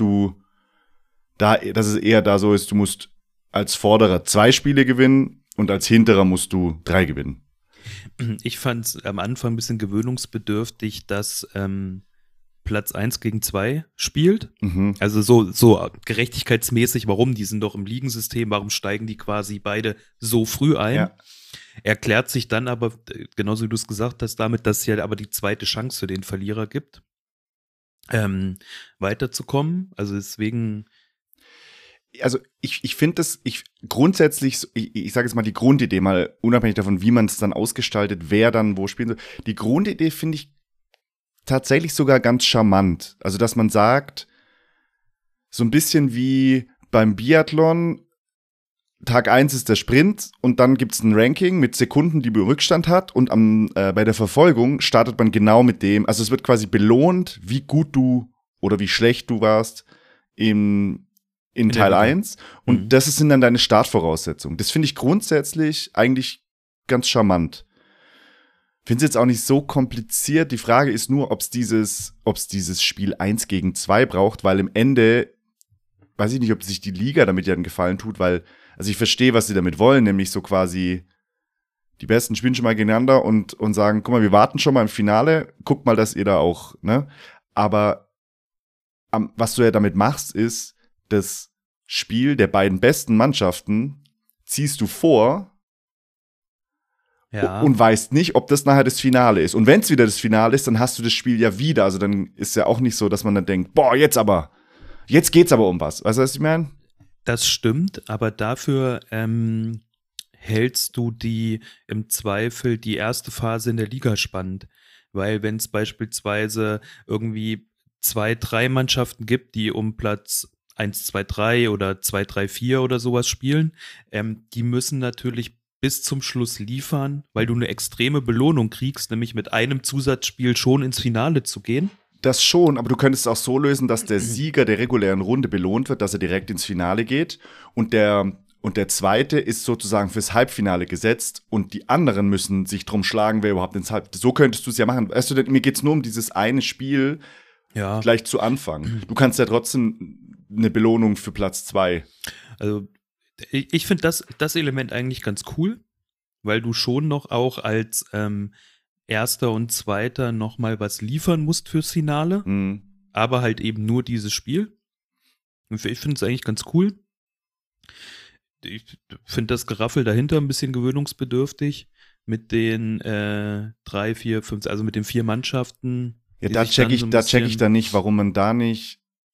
es eher da so ist, du musst als Vorderer 2 Spiele gewinnen und als Hinterer musst du 3 gewinnen. Ich fand es am Anfang ein bisschen gewöhnungsbedürftig, dass Platz 1 gegen 2 spielt. Also so gerechtigkeitsmäßig, warum? Die sind doch im Ligensystem, warum steigen die quasi beide so früh ein? Ja. Erklärt sich dann aber, genauso wie du es gesagt hast, damit, dass es ja aber die zweite Chance für den Verlierer gibt, weiterzukommen. Also deswegen. Also ich finde das, grundsätzlich, ich sage jetzt mal die Grundidee, mal unabhängig davon, wie man es dann ausgestaltet, wer dann wo spielen soll. Die Grundidee finde ich tatsächlich sogar ganz charmant. Also dass man sagt, so ein bisschen wie beim Biathlon, Tag 1 ist der Sprint und dann gibt's ein Ranking mit Sekunden, die man Rückstand hat und bei der Verfolgung startet man genau mit dem, also es wird quasi belohnt, wie gut du oder wie schlecht du warst in Teil 1 und das sind dann deine Startvoraussetzungen. Das finde ich grundsätzlich eigentlich ganz charmant. Finde es jetzt auch nicht so kompliziert. Die Frage ist nur, ob es dieses Spiel 1 gegen 2 braucht, weil im Ende weiß ich nicht, ob sich die Liga damit ja einen Gefallen tut, weil, also ich verstehe, was sie damit wollen, nämlich so quasi die Besten spielen schon mal gegeneinander und sagen, guck mal, wir warten schon mal im Finale, guck mal, dass ihr da auch, ne? Aber was du ja damit machst, ist, das Spiel der beiden besten Mannschaften ziehst du vor und weißt nicht, ob das nachher das Finale ist. Und wenn es wieder das Finale ist, dann hast du das Spiel ja wieder. Also dann ist ja auch nicht so, dass man dann denkt, boah, jetzt geht's aber um was. Weißt du, was ich meine? Das stimmt, aber dafür hältst du im Zweifel die erste Phase in der Liga spannend. Weil wenn es beispielsweise irgendwie 2, 3 Mannschaften gibt, die um Platz 1, 2, 3 oder 2, 3, 4 oder sowas spielen, die müssen natürlich bis zum Schluss liefern, weil du eine extreme Belohnung kriegst, nämlich mit einem Zusatzspiel schon ins Finale zu gehen. Das schon, aber du könntest es auch so lösen, dass der Sieger der regulären Runde belohnt wird, dass er direkt ins Finale geht und der Zweite ist sozusagen fürs Halbfinale gesetzt und die anderen müssen sich drum schlagen, wer überhaupt ins Halbfinale. So könntest du es ja machen. Weißt du, mir geht's nur um dieses eine Spiel gleich zu Anfang. Du kannst ja trotzdem eine Belohnung für Platz 2. Also ich finde das Element eigentlich ganz cool, weil du schon noch auch als Erster und Zweiter noch mal was liefern musst fürs Finale, aber halt eben nur dieses Spiel. Und ich finde es eigentlich ganz cool. Ich finde das Geraffel dahinter ein bisschen gewöhnungsbedürftig mit den 3, 4, 5, also mit den 4 Mannschaften. Ja, da check ich dann nicht, warum man da nicht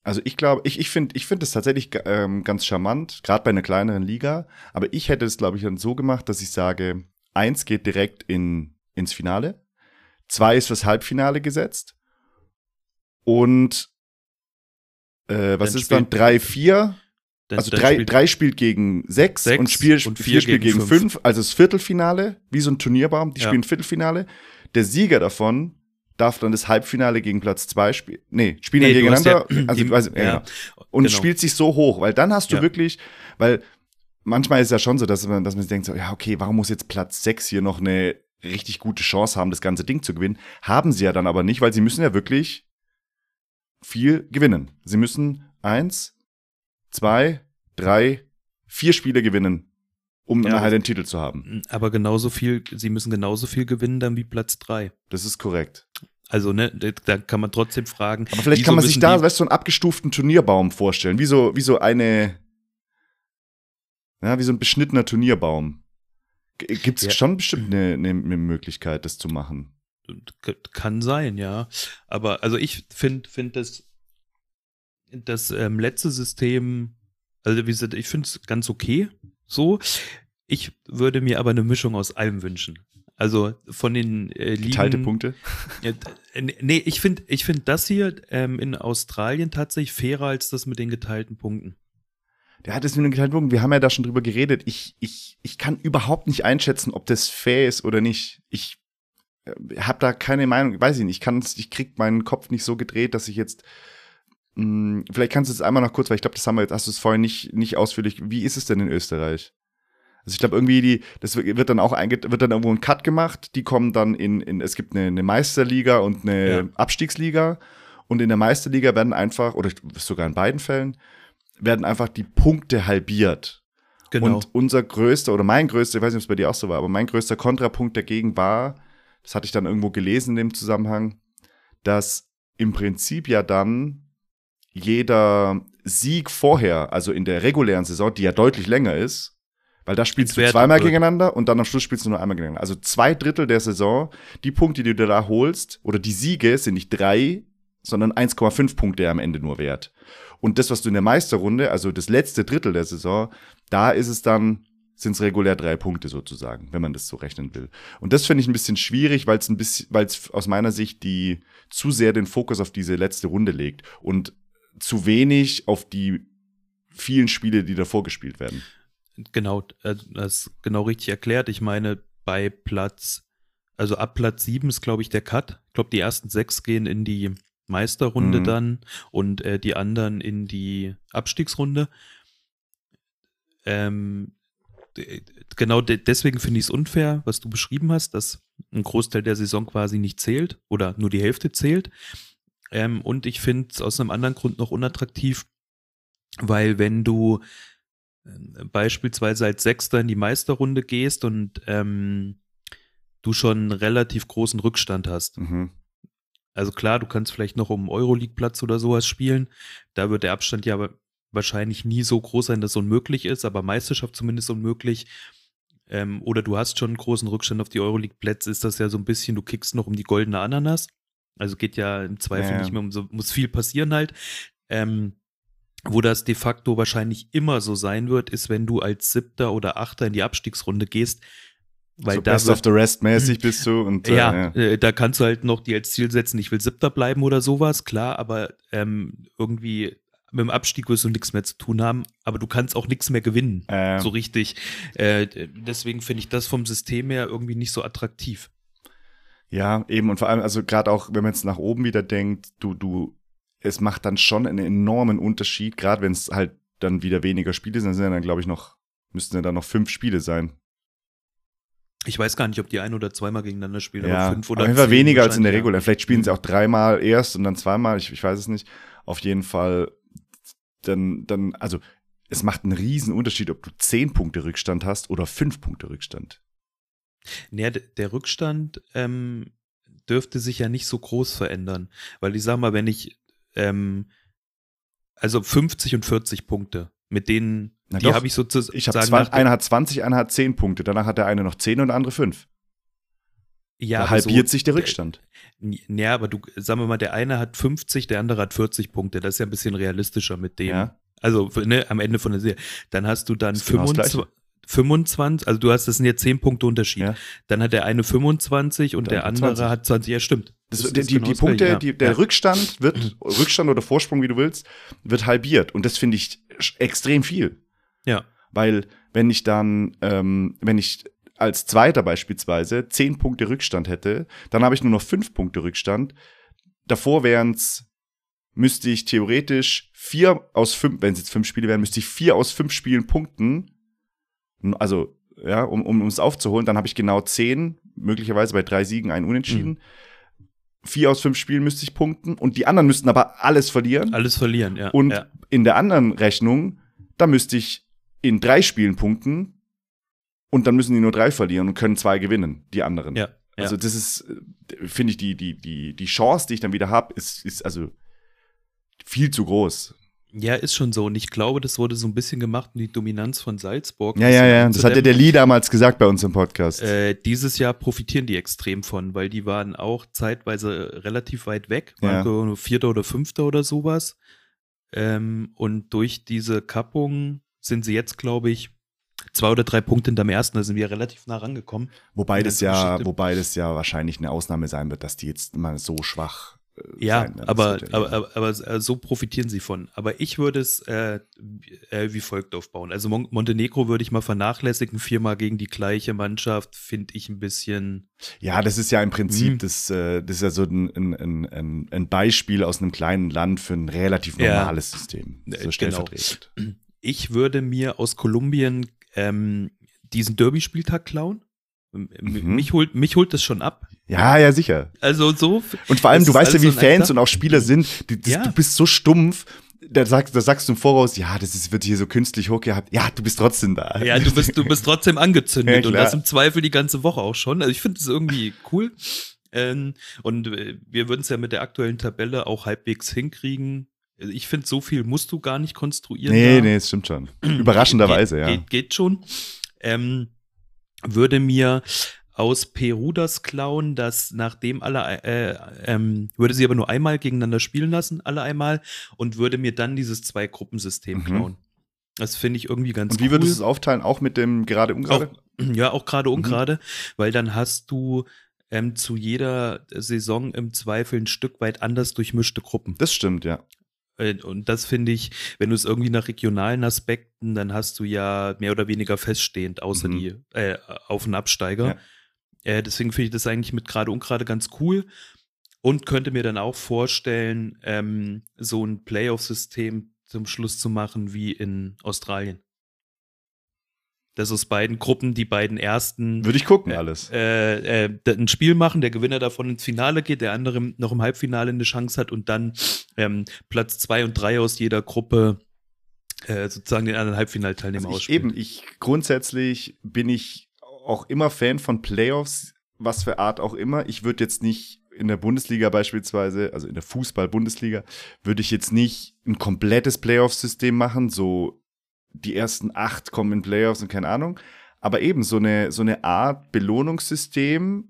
Also ich glaube, ich finde es tatsächlich ganz charmant, gerade bei einer kleineren Liga. Aber ich hätte es, glaube ich, dann so gemacht, dass ich sage, 1 geht direkt ins Finale, 2 ist fürs Halbfinale gesetzt und was ist dann 3, 4? Also 3 spielt gegen 6 und 4 spielt gegen 5. Also das Viertelfinale, wie so ein Turnierbaum, die spielen Viertelfinale. Der Sieger davon darf dann das Halbfinale gegen Platz 2 spielen. Spielen dann gegeneinander. Genau. Und spielt sich so hoch, weil dann hast du wirklich, weil manchmal ist es ja schon so, dass man sich denkt, so, ja, okay, warum muss jetzt Platz 6 hier noch eine richtig gute Chance haben, das ganze Ding zu gewinnen? Haben sie ja dann aber nicht, weil sie müssen ja wirklich viel gewinnen. Sie müssen 1, 2, 3, 4 Spiele gewinnen, um nachher den Titel zu haben. Aber sie müssen genauso viel gewinnen dann wie Platz 3. Das ist korrekt. Also, da kann man trotzdem fragen. Aber vielleicht kann man sich da, weißt du, so einen abgestuften Turnierbaum vorstellen, wie so eine, ja, wie so ein beschnittener Turnierbaum. Gibt es schon bestimmt eine Möglichkeit, das zu machen? Kann sein, ja. Aber also ich finde das letzte System, also wie gesagt, ich finde es ganz okay so. Ich würde mir aber eine Mischung aus allem wünschen. Also von den Ligen. Geteilte Punkte? Nee, ich finde das hier in Australien tatsächlich fairer als das mit den geteilten Punkten. Ja, das mit den geteilten Punkten, wir haben ja da schon drüber geredet. Ich kann überhaupt nicht einschätzen, ob das fair ist oder nicht. Ich habe da keine Meinung, weiß ich nicht. Ich krieg meinen Kopf nicht so gedreht, dass ich jetzt vielleicht kannst du es einmal noch kurz, weil ich glaube, das haben wir jetzt, hast du es vorhin nicht ausführlich. Wie ist es denn in Österreich? Also ich glaube irgendwie das wird dann irgendwo ein Cut gemacht, die kommen dann es gibt eine Meisterliga und eine Abstiegsliga und in der Meisterliga werden einfach, oder sogar in beiden Fällen, werden einfach die Punkte halbiert. Genau. Und mein größter, ich weiß nicht, ob es bei dir auch so war, aber mein größter Kontrapunkt dagegen war, das hatte ich dann irgendwo gelesen in dem Zusammenhang, dass im Prinzip ja dann jeder Sieg vorher, also in der regulären Saison, die ja deutlich länger ist, weil da spielst du zweimal gegeneinander und dann am Schluss spielst du nur einmal gegeneinander. Also 2/3 der Saison, die Punkte, die du da holst, oder die Siege sind nicht 3, sondern 1,5 Punkte am Ende nur wert. Und das, was du in der Meisterrunde, also das letzte Drittel der Saison, da sind es regulär 3 Punkte sozusagen, wenn man das so rechnen will. Und das finde ich ein bisschen schwierig, weil es aus meiner Sicht zu sehr den Fokus auf diese letzte Runde legt und zu wenig auf die vielen Spiele, die davor gespielt werden. Genau, das ist genau richtig erklärt. Ich meine, ab Platz 7 ist, glaube ich, der Cut. Ich glaube, die ersten 6 gehen in die Meisterrunde dann und die anderen in die Abstiegsrunde. Genau deswegen finde ich es unfair, was du beschrieben hast, dass ein Großteil der Saison quasi nicht zählt oder nur die Hälfte zählt. Und ich finde es aus einem anderen Grund noch unattraktiv, weil wenn du beispielsweise als Sechster in die Meisterrunde gehst und du schon einen relativ großen Rückstand hast. Also klar, du kannst vielleicht noch um einen Euroleague-Platz oder sowas spielen. Da wird der Abstand ja wahrscheinlich nie so groß sein, dass es unmöglich ist, aber Meisterschaft zumindest unmöglich. Oder du hast schon einen großen Rückstand auf die Euroleague-Plätze, ist das ja so ein bisschen, du kickst noch um die goldene Ananas. Also geht ja im Zweifel nicht mehr muss viel passieren halt. Wo das de facto wahrscheinlich immer so sein wird, ist, wenn du als 7. oder 8. in die Abstiegsrunde gehst. Weil so Best of the Rest mäßig bist du. Und, da kannst du halt noch dir als Ziel setzen, ich will 7. bleiben oder sowas, klar, aber irgendwie mit dem Abstieg wirst du nichts mehr zu tun haben, aber du kannst auch nichts mehr gewinnen, so richtig. Deswegen finde ich das vom System her irgendwie nicht so attraktiv. Ja, eben, und vor allem, also gerade auch, wenn man jetzt nach oben wieder denkt, es macht dann schon einen enormen Unterschied, gerade wenn es halt dann wieder weniger Spiele sind, dann glaube ich müssten ja dann noch 5 Spiele sein. Ich weiß gar nicht, ob die 1- oder zweimal gegeneinander spielen, ja, aber 5 oder auf jeden Fall weniger als in der Regular. Vielleicht spielen sie auch 3-mal erst und dann 2-mal, ich weiß es nicht. Auf jeden Fall dann, also es macht einen riesen Unterschied, ob du 10 Punkte Rückstand hast oder 5 Punkte Rückstand. Naja, der Rückstand dürfte sich ja nicht so groß verändern, weil ich sag mal, wenn ich also 50 und 40 Punkte, mit denen, die habe ich sozusagen. Einer hat 20, einer hat 10 Punkte, danach hat der eine noch 10 und der andere 5. Ja, da halbiert sich der Rückstand. Ja, aber sagen wir mal, der eine hat 50, der andere hat 40 Punkte. Das ist ja ein bisschen realistischer mit dem. Ja. Also am Ende von der Serie. Dann hast du dann Das ist genau das 25, also das sind jetzt 10 Punkte Unterschied. Ja. Dann hat der eine 25 und der andere 20. hat 20. Ja, stimmt. Die Punkte, der Rückstand Rückstand oder Vorsprung, wie du willst, wird halbiert. Und das finde ich extrem viel. Ja. Weil wenn ich dann, wenn ich als Zweiter beispielsweise 10 Punkte Rückstand hätte, dann habe ich nur noch 5 Punkte Rückstand. Davor müsste ich theoretisch 4 aus 5, wenn es jetzt 5 Spiele wären, müsste ich 4 aus 5 Spielen punkten. Also, ja, um es aufzuholen, dann habe ich genau 10, möglicherweise bei 3 Siegen, 1 Unentschieden. 4 aus 5 Spielen müsste ich punkten und die anderen müssten aber alles verlieren. Alles verlieren, ja. Und in der anderen Rechnung, da müsste ich in 3 Spielen punkten und dann müssen die nur 3 verlieren und können 2 gewinnen, die anderen. Ja. Also das ist, finde ich, die Chance, die ich dann wieder habe, ist also viel zu groß. Ja, ist schon so. Und ich glaube, das wurde so ein bisschen gemacht, um die Dominanz von Salzburg. Ja. Das hat ja der Lee damals gesagt bei uns im Podcast. Dieses Jahr profitieren die extrem von, weil die waren auch zeitweise relativ weit weg, waren so 4. oder 5. oder sowas. Und durch diese Kappung sind sie jetzt, glaube ich, 2 oder 3 Punkte hinterm ersten, da sind wir relativ nah rangekommen. Wobei das ja wahrscheinlich eine Ausnahme sein wird, dass die jetzt immer so schwach sein. Aber so profitieren sie von. Aber ich würde es wie folgt aufbauen. Also Montenegro würde ich mal vernachlässigen, 4-mal gegen die gleiche Mannschaft, finde ich ein bisschen. Ja, das ist ja im Prinzip, das ist ja so ein Beispiel aus einem kleinen Land für ein relativ normales System. So stellvertretend. Genau. Ich würde mir aus Kolumbien diesen Derby-Spieltag klauen. Mich holt das schon ab. Ja, sicher. Also so. Und vor allem, du weißt ja, wie Fans und auch Spieler sind. Du bist so stumpf. Da sagst du im Voraus, ja, wird hier so künstlich hochgehabt. Ja, du bist trotzdem da. Ja, du bist trotzdem angezündet. Ja, und das im Zweifel die ganze Woche auch schon. Also ich finde das irgendwie cool. Und wir würden es ja mit der aktuellen Tabelle auch halbwegs hinkriegen. Ich finde, so viel musst du gar nicht konstruieren. Nee, das stimmt schon. Überraschenderweise, ja. Geht schon. Würde mir aus Peru das klauen, dass nachdem würde sie aber nur einmal gegeneinander spielen lassen, alle einmal, und würde mir dann dieses 2-Gruppensystem klauen. Das finde ich irgendwie ganz cool. Und wie würdest du es aufteilen? Auch mit dem gerade-ungerade? Auch gerade-ungerade, weil dann hast du zu jeder Saison im Zweifel ein Stück weit anders durchmischte Gruppen. Das stimmt, ja. Und das finde ich, wenn du es irgendwie nach regionalen Aspekten, dann hast du ja mehr oder weniger feststehend, außer die Auf- und Absteiger. Ja. Deswegen finde ich das eigentlich mit gerade ganz cool und könnte mir dann auch vorstellen, so ein Playoff-System zum Schluss zu machen wie in Australien. Dass aus beiden Gruppen die beiden ersten würde ich gucken, alles. Ein Spiel machen, der Gewinner davon ins Finale geht, der andere noch im Halbfinale eine Chance hat und dann Platz 2 und 3 aus jeder Gruppe sozusagen den anderen Halbfinalteilnehmer ausspielen. Grundsätzlich bin ich auch immer Fan von Playoffs, was für Art auch immer. Ich würde jetzt nicht in der Bundesliga beispielsweise, also in der Fußball-Bundesliga, würde ich jetzt nicht ein komplettes Playoff-System machen, so die ersten 8 kommen in Playoffs und keine Ahnung. Aber eben so eine Art Belohnungssystem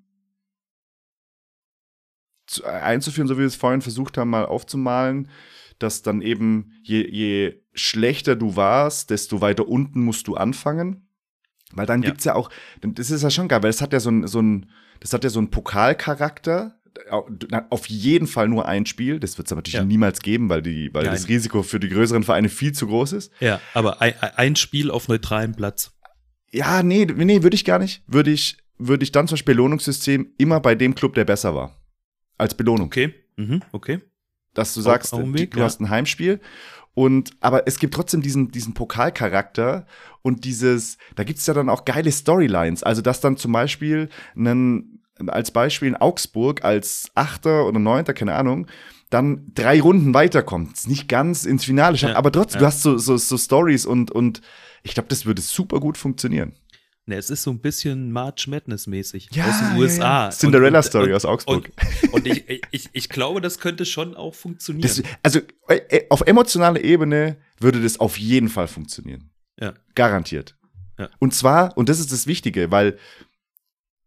einzuführen, so wie wir es vorhin versucht haben, mal aufzumalen, dass dann eben je schlechter du warst, desto weiter unten musst du anfangen. Weil dann gibt's ja auch, das ist ja schon geil, weil das hat ja so einen Pokalcharakter. Auf jeden Fall nur ein Spiel. Das wird es natürlich niemals geben, weil das Risiko für die größeren Vereine viel zu groß ist. Ja, aber ein Spiel auf neutralem Platz. Ja, nee, würde ich gar nicht. Würde ich dann zum Beispiel Belohnungssystem immer bei dem Club, der besser war. Als Belohnung. Okay. Dass du sagst, du hast ein Heimspiel. Aber es gibt trotzdem diesen Pokalcharakter und da gibt es ja dann auch geile Storylines. Also, dass dann zum Beispiel als Beispiel in Augsburg als 8. oder 9., keine Ahnung, dann 3 Runden weiterkommt. Es nicht ganz ins Finale schafft, aber trotzdem, du hast so Stories und ich glaube, das würde super gut funktionieren. Ne, es ist so ein bisschen March Madness-mäßig aus den USA. Cinderella-Story aus Augsburg. Und ich glaube, das könnte schon auch funktionieren. Also auf emotionaler Ebene würde das auf jeden Fall funktionieren. Ja. Garantiert. Ja. Und zwar, und das ist das Wichtige, weil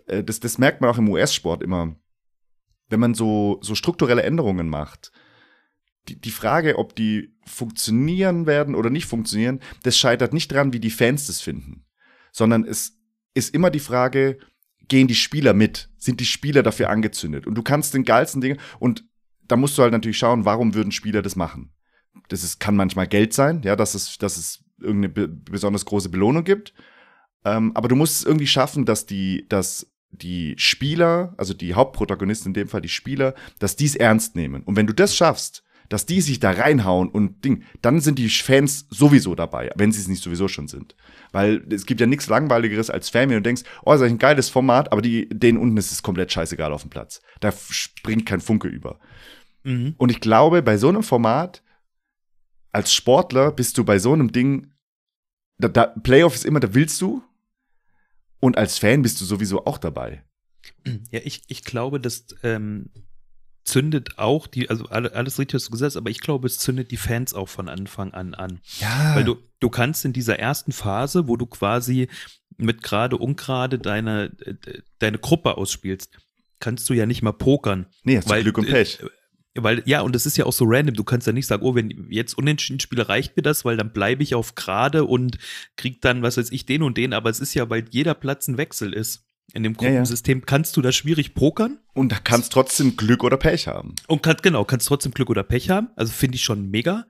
das merkt man auch im US-Sport immer, wenn man so strukturelle Änderungen macht. Die Frage, ob die funktionieren werden oder nicht funktionieren, das scheitert nicht dran, wie die Fans das finden, sondern es ist immer die Frage, gehen die Spieler mit? Sind die Spieler dafür angezündet? Und du kannst den geilsten Dinge, und da musst du halt natürlich schauen, warum würden Spieler das machen? Kann manchmal Geld sein, ja, dass es irgendeine besonders große Belohnung gibt. Aber du musst es irgendwie schaffen, dass die Spieler, also die Hauptprotagonisten in dem Fall, die Spieler, dass die es ernst nehmen. Und wenn du das schaffst, dass die sich da reinhauen und dann sind die Fans sowieso dabei, wenn sie es nicht sowieso schon sind. Weil es gibt ja nichts Langweiligeres als Fan, wenn du denkst, oh, das ist ein geiles Format, aber denen unten ist es komplett scheißegal auf dem Platz. Da springt kein Funke über. Mhm. Und ich glaube, bei so einem Format, als Sportler bist du bei so einem Ding, Playoff ist immer, da willst du, und als Fan bist du sowieso auch dabei. Ja, ich glaube, das zündet auch also alles richtig, was du gesagt hast, aber ich glaube, es zündet die Fans auch von Anfang an. Ja. Weil du kannst in dieser ersten Phase, wo du quasi mit gerade, ungerade deine Gruppe ausspielst, kannst du ja nicht mal pokern. Nee, hast du Glück und Pech. Weil, ja, und das ist ja auch so random, du kannst ja nicht sagen, oh, wenn jetzt unentschieden spiele, reicht mir das, weil dann bleibe ich auf gerade und krieg dann, was weiß ich, den und den, aber es ist ja, weil jeder Platz ein Wechsel ist. In dem Gruppensystem kannst du da schwierig pokern. Und da kannst trotzdem Glück oder Pech haben. Und kannst trotzdem Glück oder Pech haben. Also finde ich schon mega.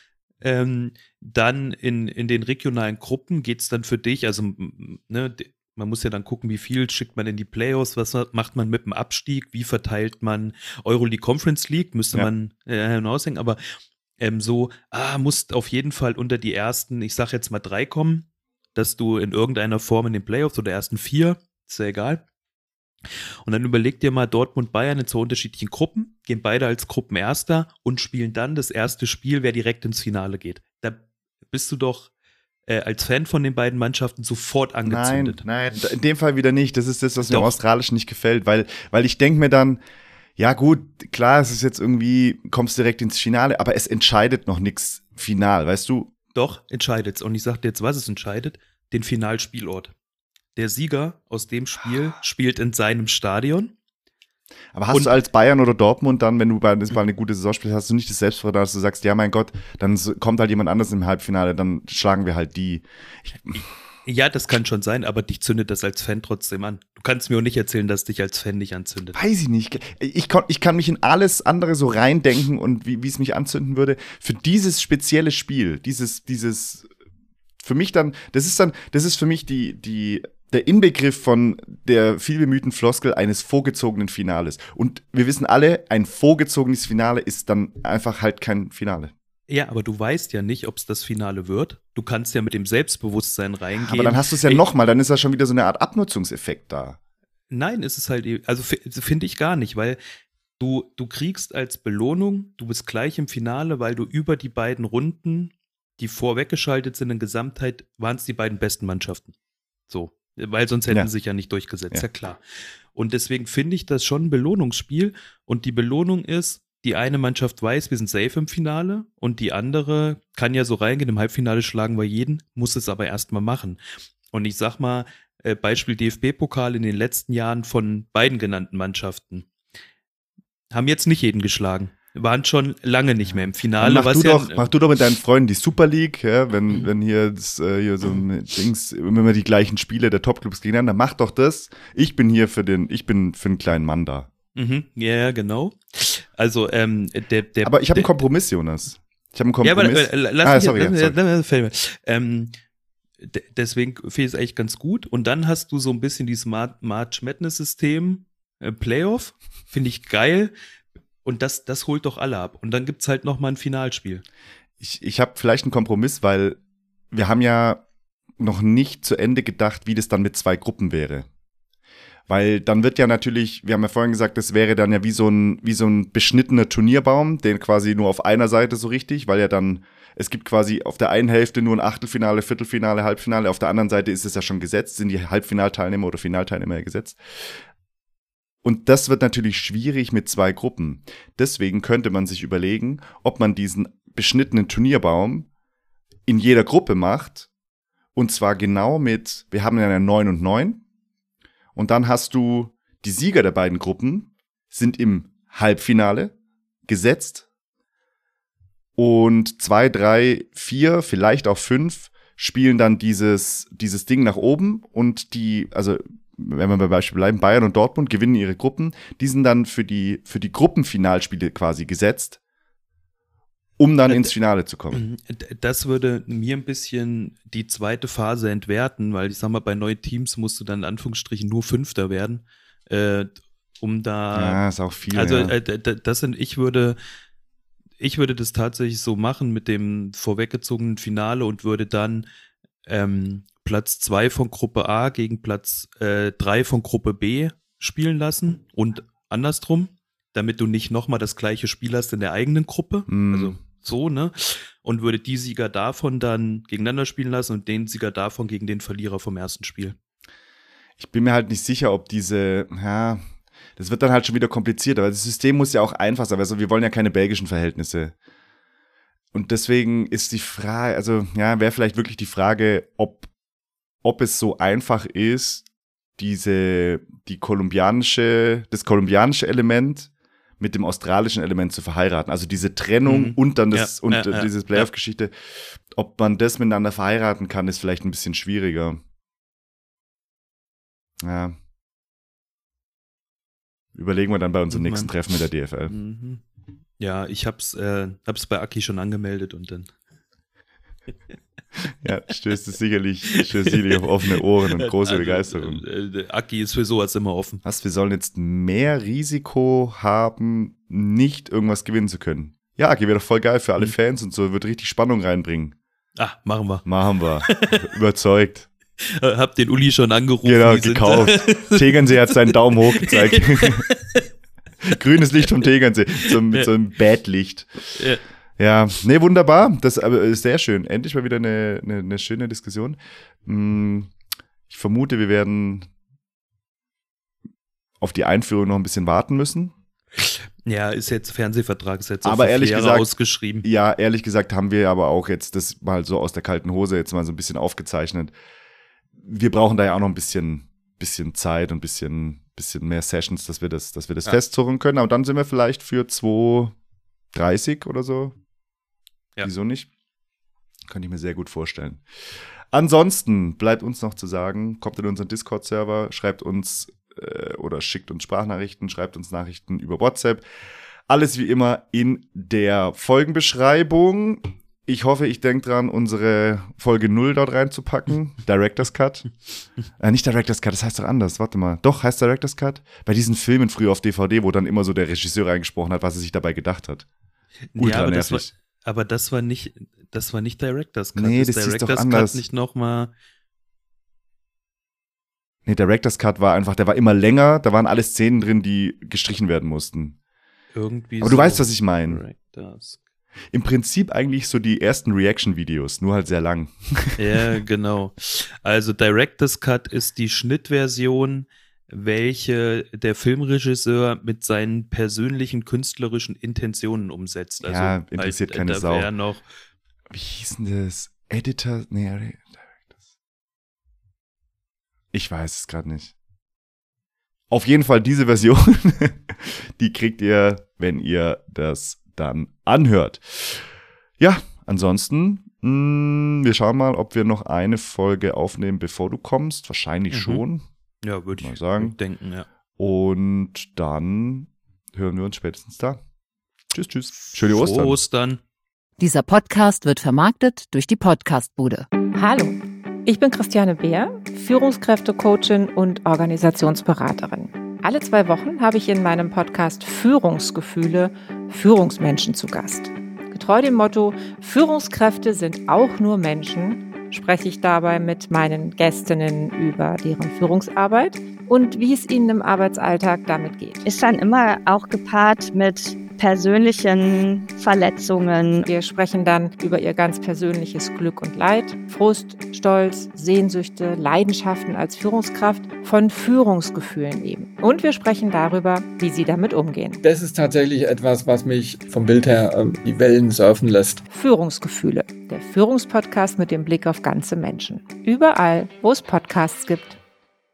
Dann in den regionalen Gruppen geht's dann für dich, also ne, man muss ja dann gucken, wie viel schickt man in die Playoffs, was macht man mit dem Abstieg, wie verteilt man Euroleague Conference League, müsste man hinaushängen, aber musst auf jeden Fall unter die ersten, ich sag jetzt mal 3 kommen, dass du in irgendeiner Form in den Playoffs oder ersten 4, ist ja egal. Und dann überleg dir mal, Dortmund, Bayern in 2 unterschiedlichen Gruppen, gehen beide als Gruppenerster und spielen dann das erste Spiel, wer direkt ins Finale geht. Da bist du doch als Fan von den beiden Mannschaften sofort angezündet. Nein, in dem Fall wieder nicht. Das ist das, was mir im Australischen nicht gefällt, weil ich denke mir dann, ja gut, klar, es ist jetzt irgendwie, kommst direkt ins Finale, aber es entscheidet noch nichts final, weißt du? Doch, entscheidet's. Und ich sag dir jetzt, was es entscheidet, den Finalspielort. Der Sieger aus dem Spiel spielt in seinem Stadion. Aber hast du als Bayern oder Dortmund dann, wenn du das mal eine gute Saison spielst, hast du nicht das Selbstvertrauen, dass du sagst, ja mein Gott, dann kommt halt jemand anders im Halbfinale, dann schlagen wir halt die. Ja, das kann schon sein, aber dich zündet das als Fan trotzdem an. Du kannst mir auch nicht erzählen, dass dich als Fan nicht anzündet. Weiß ich nicht. Ich kann mich in alles andere so reindenken und wie es mich anzünden würde. Für dieses spezielle Spiel, dieses für mich dann, das ist für mich der Inbegriff von der vielbemühten Floskel eines vorgezogenen Finales. Und wir wissen alle, ein vorgezogenes Finale ist dann einfach halt kein Finale. Ja, aber du weißt ja nicht, ob es das Finale wird. Du kannst ja mit dem Selbstbewusstsein reingehen. Aber dann hast du es ja nochmal, dann ist ja schon wieder so eine Art Abnutzungseffekt da. Nein, ist es halt, also finde ich gar nicht, weil du kriegst als Belohnung, du bist gleich im Finale, weil du über die beiden Runden, die vorweggeschaltet sind in Gesamtheit, waren es die beiden besten Mannschaften. So. Weil sonst hätten sie sich ja nicht durchgesetzt, ja klar. Und deswegen finde ich das schon ein Belohnungsspiel. Und die Belohnung ist, die eine Mannschaft weiß, wir sind safe im Finale und die andere kann ja so reingehen, im Halbfinale schlagen wir jeden, muss es aber erstmal machen. Und ich sag mal, Beispiel DFB-Pokal in den letzten Jahren von beiden genannten Mannschaften, haben jetzt nicht jeden geschlagen. Waren schon lange nicht mehr im Finale. Mach du doch mit deinen Freunden die Super League, ja, wenn hier so ein Dings, immer die gleichen Spiele der Topclubs gegeneinander, mach doch das. Ich bin für einen kleinen Mann da. Mhm, ja, genau. Also, aber ich habe einen Kompromiss, Jonas. Ich habe einen Kompromiss. Ja, sorry. Deswegen finde ich es eigentlich ganz gut. Und dann hast du so ein bisschen dieses March Madness-System, Playoff, finde ich geil. Und das holt doch alle ab. Und dann gibt's halt noch mal ein Finalspiel. Ich habe vielleicht einen Kompromiss, weil wir haben ja noch nicht zu Ende gedacht, wie das dann mit 2 Gruppen wäre. Weil dann wird ja natürlich, wir haben ja vorhin gesagt, das wäre dann ja wie so ein beschnittener Turnierbaum, den quasi nur auf einer Seite so richtig, weil ja dann, es gibt quasi auf der einen Hälfte nur ein Achtelfinale, Viertelfinale, Halbfinale, auf der anderen Seite ist es ja schon gesetzt, sind die Halbfinalteilnehmer oder Finalteilnehmer ja gesetzt. Und das wird natürlich schwierig mit 2 Gruppen. Deswegen könnte man sich überlegen, ob man diesen beschnittenen Turnierbaum in jeder Gruppe macht. Und zwar genau wir haben ja 9 und 9. Und dann hast du die Sieger der beiden Gruppen sind im Halbfinale gesetzt. Und 2, 3, 4, vielleicht auch 5 spielen dann dieses Ding nach oben. Und also wenn wir beim Beispiel bleiben, Bayern und Dortmund gewinnen ihre Gruppen. Die sind dann für die Gruppenfinalspiele quasi gesetzt, um dann ins Finale zu kommen. Das würde mir ein bisschen die zweite Phase entwerten, weil ich sag mal, bei neuen Teams musst du dann in Anführungsstrichen nur Fünfter werden, um da. Ja, ist auch viel. Also ja. ich würde das tatsächlich so machen mit dem vorweggezogenen Finale und würde dann Platz 2 von Gruppe A gegen Platz 3 von Gruppe B spielen lassen und andersrum, damit du nicht nochmal das gleiche Spiel hast in der eigenen Gruppe. Also so, ne? Und würde die Sieger davon dann gegeneinander spielen lassen und den Sieger davon gegen den Verlierer vom ersten Spiel. Ich bin mir halt nicht sicher, ob das wird dann halt schon wieder komplizierter, weil das System muss ja auch einfach sein, also wir wollen ja keine belgischen Verhältnisse. Und deswegen ist die Frage, also ja, wäre vielleicht wirklich die Frage, ob es so einfach ist, das kolumbianische Element mit dem australischen Element zu verheiraten. Also diese Trennung und dann diese Playoff-Geschichte, ob man das miteinander verheiraten kann, ist vielleicht ein bisschen schwieriger. Ja. Überlegen wir dann bei unserem nächsten Treffen mit der DFL. Ja, ich hab's bei Aki schon angemeldet und dann. Ja, stößt es sicherlich auf offene Ohren und große Begeisterung. Aki ist für sowas immer offen. Wir sollen jetzt mehr Risiko haben, nicht irgendwas gewinnen zu können. Ja, Aki wäre doch voll geil für alle Fans und so, wird richtig Spannung reinbringen. Machen wir. Machen wir. Überzeugt. Hab den Uli schon angerufen. Genau, gekauft. Tegernsee hat seinen Daumen hoch gezeigt. Grünes Licht vom Tegernsee. Mit so einem Badlicht. Ja, nee, wunderbar. Das ist sehr schön. Endlich mal wieder eine schöne Diskussion. Ich vermute, wir werden auf die Einführung noch ein bisschen warten müssen. Ja, ist jetzt Fernsehvertrag, ist jetzt aber ehrlich gesagt ausgeschrieben. Ja, ehrlich gesagt haben wir aber auch jetzt das mal so aus der kalten Hose jetzt mal so ein bisschen aufgezeichnet. Wir brauchen da ja auch noch ein bisschen Zeit und ein bisschen mehr Sessions, dass wir das festzurren können. Aber dann sind wir vielleicht für 2:30 oder so. Ja. Wieso nicht? Könnte ich mir sehr gut vorstellen. Ansonsten bleibt uns noch zu sagen, kommt in unseren Discord-Server, schreibt uns oder schickt uns Sprachnachrichten, schreibt uns Nachrichten über WhatsApp. Alles wie immer in der Folgenbeschreibung. Ich hoffe, ich denke dran, unsere Folge 0 dort reinzupacken. Director's Cut. Nicht Director's Cut, das heißt doch anders. Warte mal. Doch, heißt Director's Cut? Bei diesen Filmen früher auf DVD, wo dann immer so der Regisseur reingesprochen hat, was er sich dabei gedacht hat. Ultra nervig. Aber das war nicht Director's Cut. Nee, das ist doch anders. Cut nicht nochmal. Nee, Director's Cut war einfach, der war immer länger, da waren alle Szenen drin, die gestrichen werden mussten. Irgendwie aber so du weißt, was ich meine. Im Prinzip eigentlich so die ersten Reaction-Videos, nur halt sehr lang. Ja, genau. Also Director's Cut ist die Schnittversion, welche der Filmregisseur mit seinen persönlichen künstlerischen Intentionen umsetzt. Also ja, interessiert keine Sau. Noch wie hieß denn das? Editor? Nee, Directors. Ich weiß es gerade nicht. Auf jeden Fall diese Version, die kriegt ihr, wenn ihr das dann anhört. Ja, ansonsten, wir schauen mal, ob wir noch eine Folge aufnehmen, bevor du kommst. Wahrscheinlich schon. Ja, würde ich mal sagen. Denken, ja. Und dann hören wir uns spätestens da. Tschüss. Schöne Ostern. Frohe Ostern. Dieser Podcast wird vermarktet durch die Podcastbude. Hallo, ich bin Christiane Beer, Führungskräftecoachin und Organisationsberaterin. Alle 2 Wochen habe ich in meinem Podcast Führungsgefühle Führungsmenschen zu Gast. Getreu dem Motto, Führungskräfte sind auch nur Menschen, spreche ich dabei mit meinen Gästinnen über deren Führungsarbeit und wie es ihnen im Arbeitsalltag damit geht. Ist dann immer auch gepaart mit persönlichen Verletzungen. Wir sprechen dann über ihr ganz persönliches Glück und Leid, Frust, Stolz, Sehnsüchte, Leidenschaften als Führungskraft, von Führungsgefühlen eben. Und wir sprechen darüber, wie sie damit umgehen. Das ist tatsächlich etwas, was mich vom Bild her die Wellen surfen lässt. Führungsgefühle, der Führungspodcast mit dem Blick auf ganze Menschen. Überall, wo es Podcasts gibt.